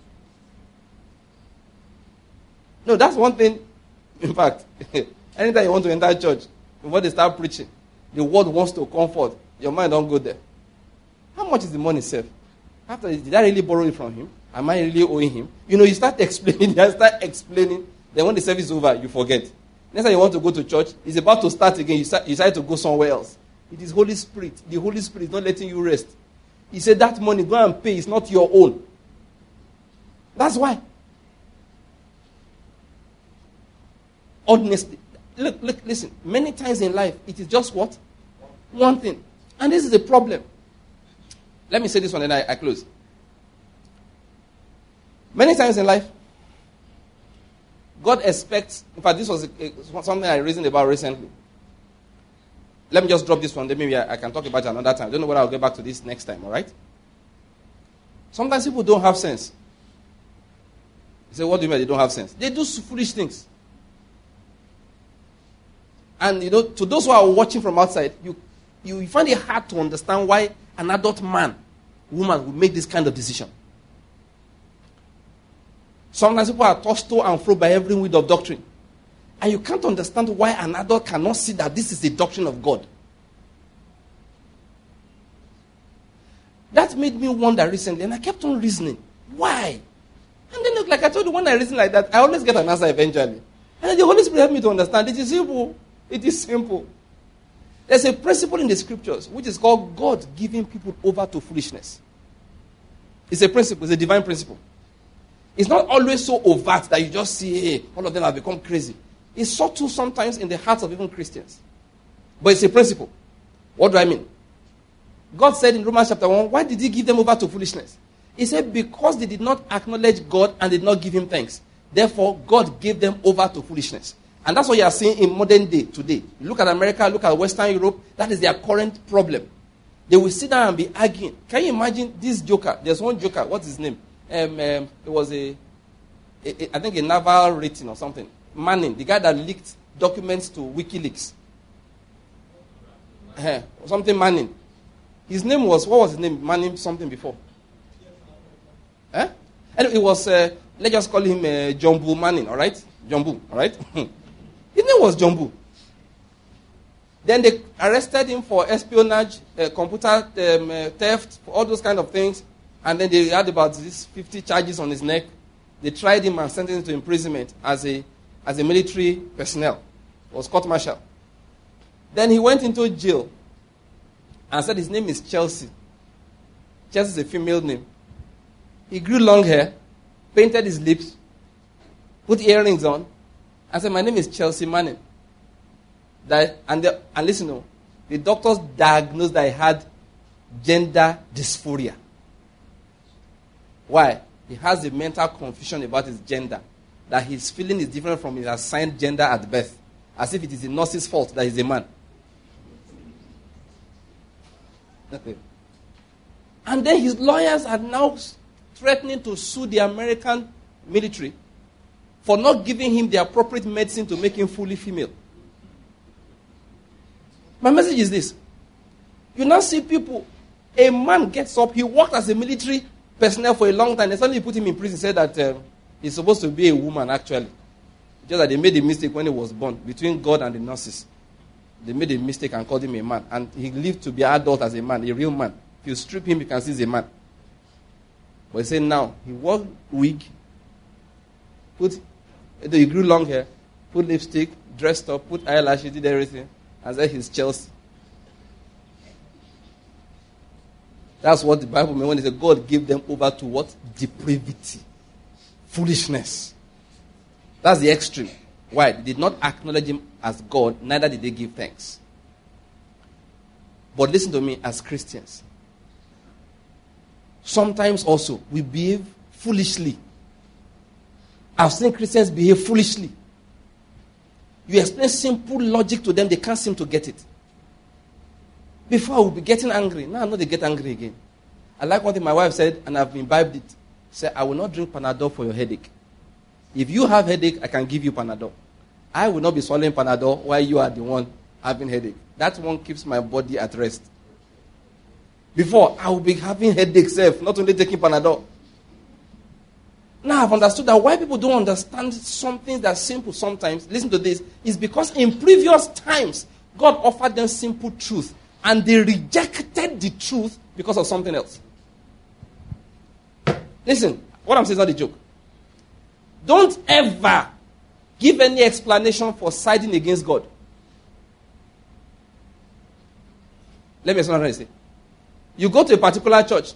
No, that's one thing. In fact, anytime you want to enter church, before they start preaching, the word wants to comfort. Your mind don't go there. How much is the money saved? After, did I really borrow it from him? Am I really owing him? You know, you start explaining, you start explaining. Then when the service is over, you forget. Next time you want to go to church, it's about to start again. You, start, you decide to go somewhere else. It is Holy Spirit. The Holy Spirit is not letting you rest. He said that money, go and pay. It's not your own. That's why. Honestly. Look, look, listen. Many times in life, it is just what? One thing. And this is the problem. Let me say this one and I, I close. Many times in life, God expects, in fact, this was a, a, something I reasoned about recently. Let me just drop this one, then maybe I, I can talk about it another time. I don't know whether I'll get back to this next time, all right? Sometimes people don't have sense. You say, what do you mean they don't have sense? They do foolish things. And, you know, to those who are watching from outside, you, you find it hard to understand why an adult man, woman, would make this kind of decision. Sometimes people are tossed to and fro by every wind of doctrine. And you can't understand why an adult cannot see that this is the doctrine of God. That made me wonder recently, and I kept on reasoning. Why? And then, look, like I told you, when I reason like that, I always get an answer eventually. And then the Holy Spirit helped me to understand. It is simple. It is simple. There's a principle in the scriptures, which is called God giving people over to foolishness. It's a principle. It's a divine principle. It's not always so overt that you just see, hey, all of them have become crazy. It's subtle sometimes in the hearts of even Christians. But it's a principle. What do I mean? God said in Romans chapter one, why did he give them over to foolishness? He said, because they did not acknowledge God and did not give him thanks. Therefore, God gave them over to foolishness. And that's what you are seeing in modern day today. You look at America, look at Western Europe, that is their current problem. They will sit down and be arguing. Can you imagine this joker? There's one joker, what's his name? Um, um, it was a, a, a, I think a naval rating or something. Manning, the guy that leaked documents to WikiLeaks. Uh, something Manning. His name was, what was his name? Manning something before. Eh? Anyway, it was, uh, let's just call him uh, John Boo Manning, all right? John Boo, all right? His name was John Boo. Then they arrested him for espionage, uh, computer um, uh, theft, all those kind of things. And then they had about these fifty charges on his neck. They tried him and sentenced him to imprisonment as a as a military personnel. It was court-martial. Then he went into jail and said his name is Chelsea. Chelsea is a female name. He grew long hair, painted his lips, put earrings on, and said, my name is Chelsea Manning. That, and, the, and listen, no, the doctors diagnosed that he had gender dysphoria. Why? He has a mental confusion about his gender, that his feeling is different from his assigned gender at birth, as if it is the nurse's fault that he's a man. And then his lawyers are now threatening to sue the American military for not giving him the appropriate medicine to make him fully female. My message is this. You now see people, a man gets up, he worked as a military personnel for a long time, and suddenly you put him in prison, said that uh, he's supposed to be a woman actually. Just that they made a mistake when he was born, between God and the nurses. They made a mistake and called him a man. And he lived to be adult as a man, a real man. If you strip him, you can see he's a man. But he said now, he wore wig, put, he grew long hair, put lipstick, dressed up, put eyelashes, did everything, and said he's Chelsea. That's what the Bible means when it says God gave them over to what? Depravity. Foolishness. That's the extreme. Why? They did not acknowledge him as God, neither did they give thanks. But listen to me, as Christians, sometimes also we behave foolishly. I've seen Christians behave foolishly. You explain simple logic to them, they can't seem to get it. Before I would be getting angry. Now I know they get angry again. I like one thing my wife said, and I've imbibed it. She said, I will not drink Panadol for your headache. If you have headache, I can give you Panadol. I will not be swallowing Panadol while you are the one having headache. That one keeps my body at rest. Before, I will be having headache self, not only taking Panadol. Now I've understood that why people don't understand something that's simple sometimes, listen to this, is because in previous times, God offered them simple truth, and they rejected the truth because of something else. Listen, what I'm saying is not a joke. Don't ever give any explanation for siding against God. Let me explain what I'm trying to say. You go to a particular church.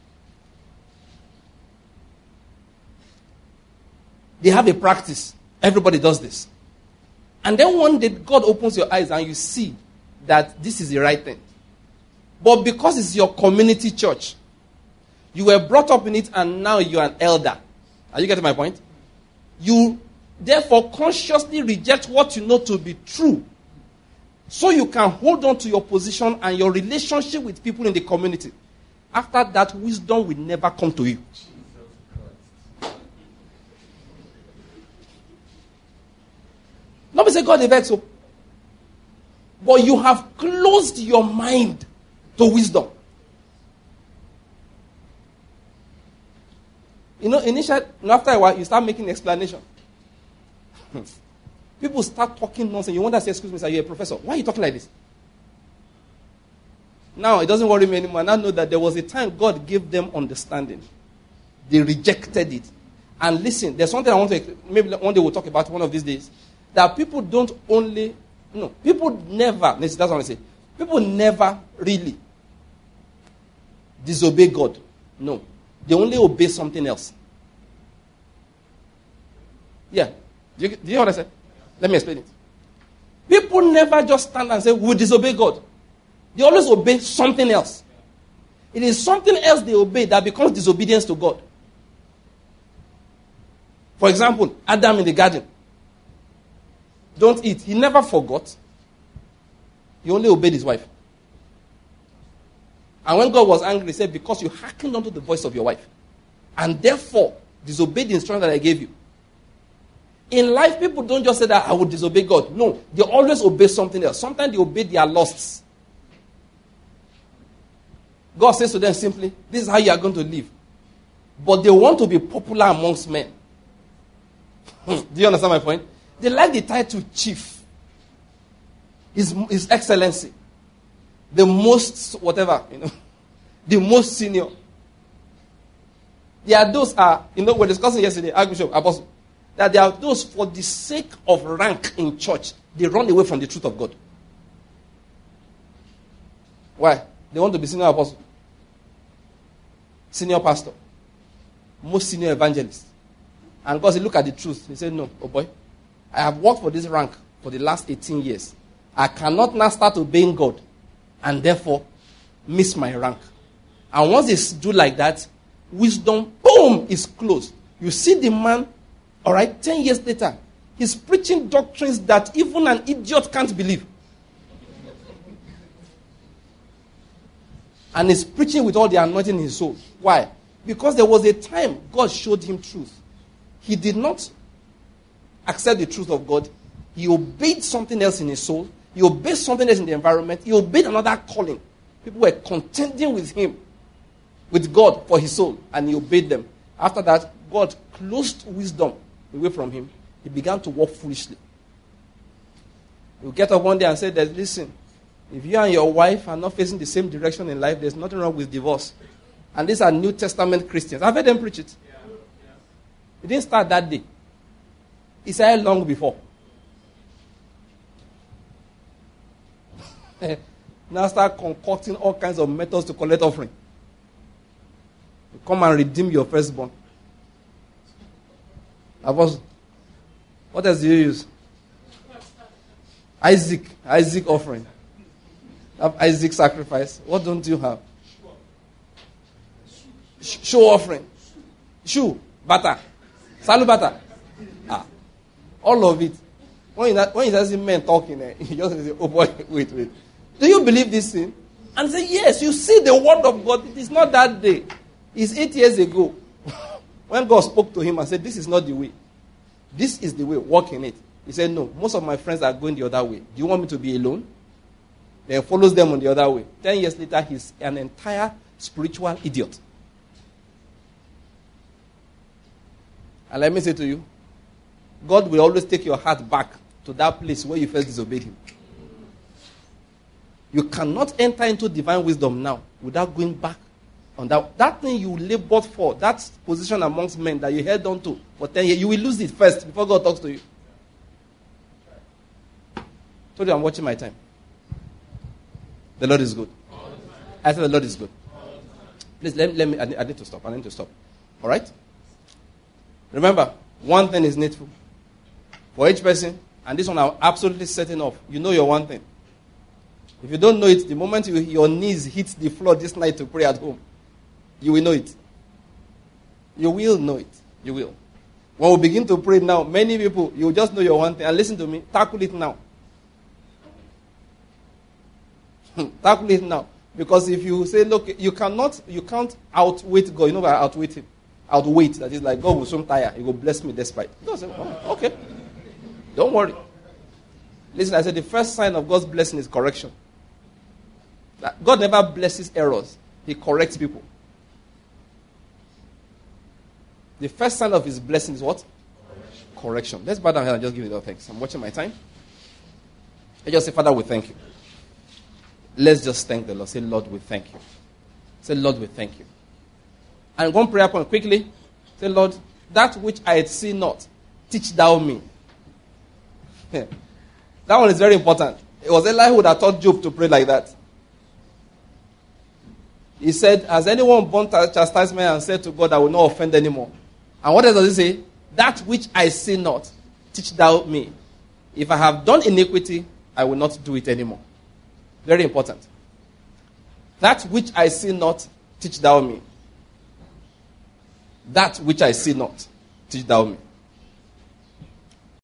They have a practice. Everybody does this. And then one day, God opens your eyes and you see that this is the right thing. But because it's your community church, you were brought up in it and now you're an elder. Are you getting my point? You therefore consciously reject what you know to be true, so you can hold on to your position and your relationship with people in the community. After that, wisdom will never come to you. Nobody say God is so. But you have closed your mind to wisdom. You know, initially, after a while, you start making explanation. People start talking nonsense. You wonder, say, excuse me, sir, you're a professor. Why are you talking like this? Now, it doesn't worry me anymore. Now I know that there was a time God gave them understanding. They rejected it. And listen, there's something I want to, maybe one day we'll talk about one of these days, that people don't only, no, people never, that's what I say, people never really disobey God. No. They only obey something else. Yeah. Do you, do you hear what I said? Let me explain it. People never just stand and say, we disobey God. They always obey something else. It is something else they obey that becomes disobedience to God. For example, Adam in the garden. Don't eat. He never forgot. He only obeyed his wife. And when God was angry, he said, because you hearkened unto the voice of your wife, and therefore disobeyed the instruction that I gave you. In life, people don't just say that I will disobey God. No, they always obey something else. Sometimes they obey their lusts. God says to them simply, this is how you are going to live. But they want to be popular amongst men. Do you understand my point? They like the title chief. His, his excellency. The most, whatever, you know. The most senior. There are those, are, you know, we were discussing yesterday, Archbishop, Apostle, that there are those for the sake of rank in church, they run away from the truth of God. Why? They want to be senior apostle. Senior pastor. most senior evangelist. And God said, look at the truth. He said, no, oh boy, I have worked for this rank for the last eighteen years. I cannot now start obeying God and therefore miss my rank. And once they do like that, wisdom, boom, is closed. You see the man, all right, ten years later, he's preaching doctrines that even an idiot can't believe. And he's preaching with all the anointing in his soul. Why? Because there was a time God showed him truth. He did not accept the truth of God. He obeyed something else in his soul. He obeyed something else in the environment. He obeyed another calling. People were contending with him, with God for his soul, and he obeyed them. After that, God closed wisdom away from him. He began to walk foolishly. He'll get up one day and say, listen, if you and your wife are not facing the same direction in life, there's nothing wrong with divorce. And these are New Testament Christians. I've heard them preach it. Yeah. Yeah. It didn't start that day. It started long before. Now start concocting all kinds of methods to collect offering. You come and redeem your firstborn. Was, what else do you use? Isaac. Isaac offering. Have Isaac sacrifice. What don't you have? Shoe offering. Shoe. Butter. Salu butter. Ah. All of it. When you, when you start seeing men talking, eh, you just say, oh boy, wait, wait. Do you believe this thing? And say, yes, you see the word of God. It is not that day. It's eight years ago. When God spoke to him and said, this is not the way. This is the way. Walk in it. He said, no, most of my friends are going the other way. Do you want me to be alone? Then follows them on the other way. Ten years later, he's an entire spiritual idiot. And let me say to you, God will always take your heart back to that place where you first disobeyed him. You cannot enter into divine wisdom now without going back on that. That thing you labored for, that position amongst men that you held on to for ten years, you will lose it first before God talks to you. Told you I'm watching my time. The Lord is good. I said the Lord is good. Please, let, let me, I need, I need to stop. I need to stop. All right? Remember, one thing is needful. For each person, and this one I'm absolutely certain of, you know your one thing. If you don't know it, the moment you, your knees hit the floor this night to pray at home, you will know it. You will know it. You will. When we begin to pray now, many people, you just know your one thing. And listen to me, tackle it now. Tackle it now. Because if you say, look, you cannot, you can't outweight God. You know what outweight him? Outweight. That is like, God will soon tire. He will bless me despite. God say, oh, okay. Don't worry. Listen, I said the first sign of God's blessing is correction. God never blesses errors. He corrects people. The first sign of his blessing is what? Correction. Correction. Let's bow down here and just give it all thanks. I'm watching my time. I just say, Father, we thank you. Let's just thank the Lord. Say, Lord, we thank you. Say, Lord, we thank you. And one prayer point quickly. Say, Lord, that which I see not, teach thou me. That one is very important. It was Eli who would have taught Job to pray like that. He said, has anyone borne chastisement and said to God, I will not offend anymore? And what else does he say? That which I see not, teach thou me. If I have done iniquity, I will not do it anymore. Very important. That which I see not, teach thou me. That which I see not, teach thou me.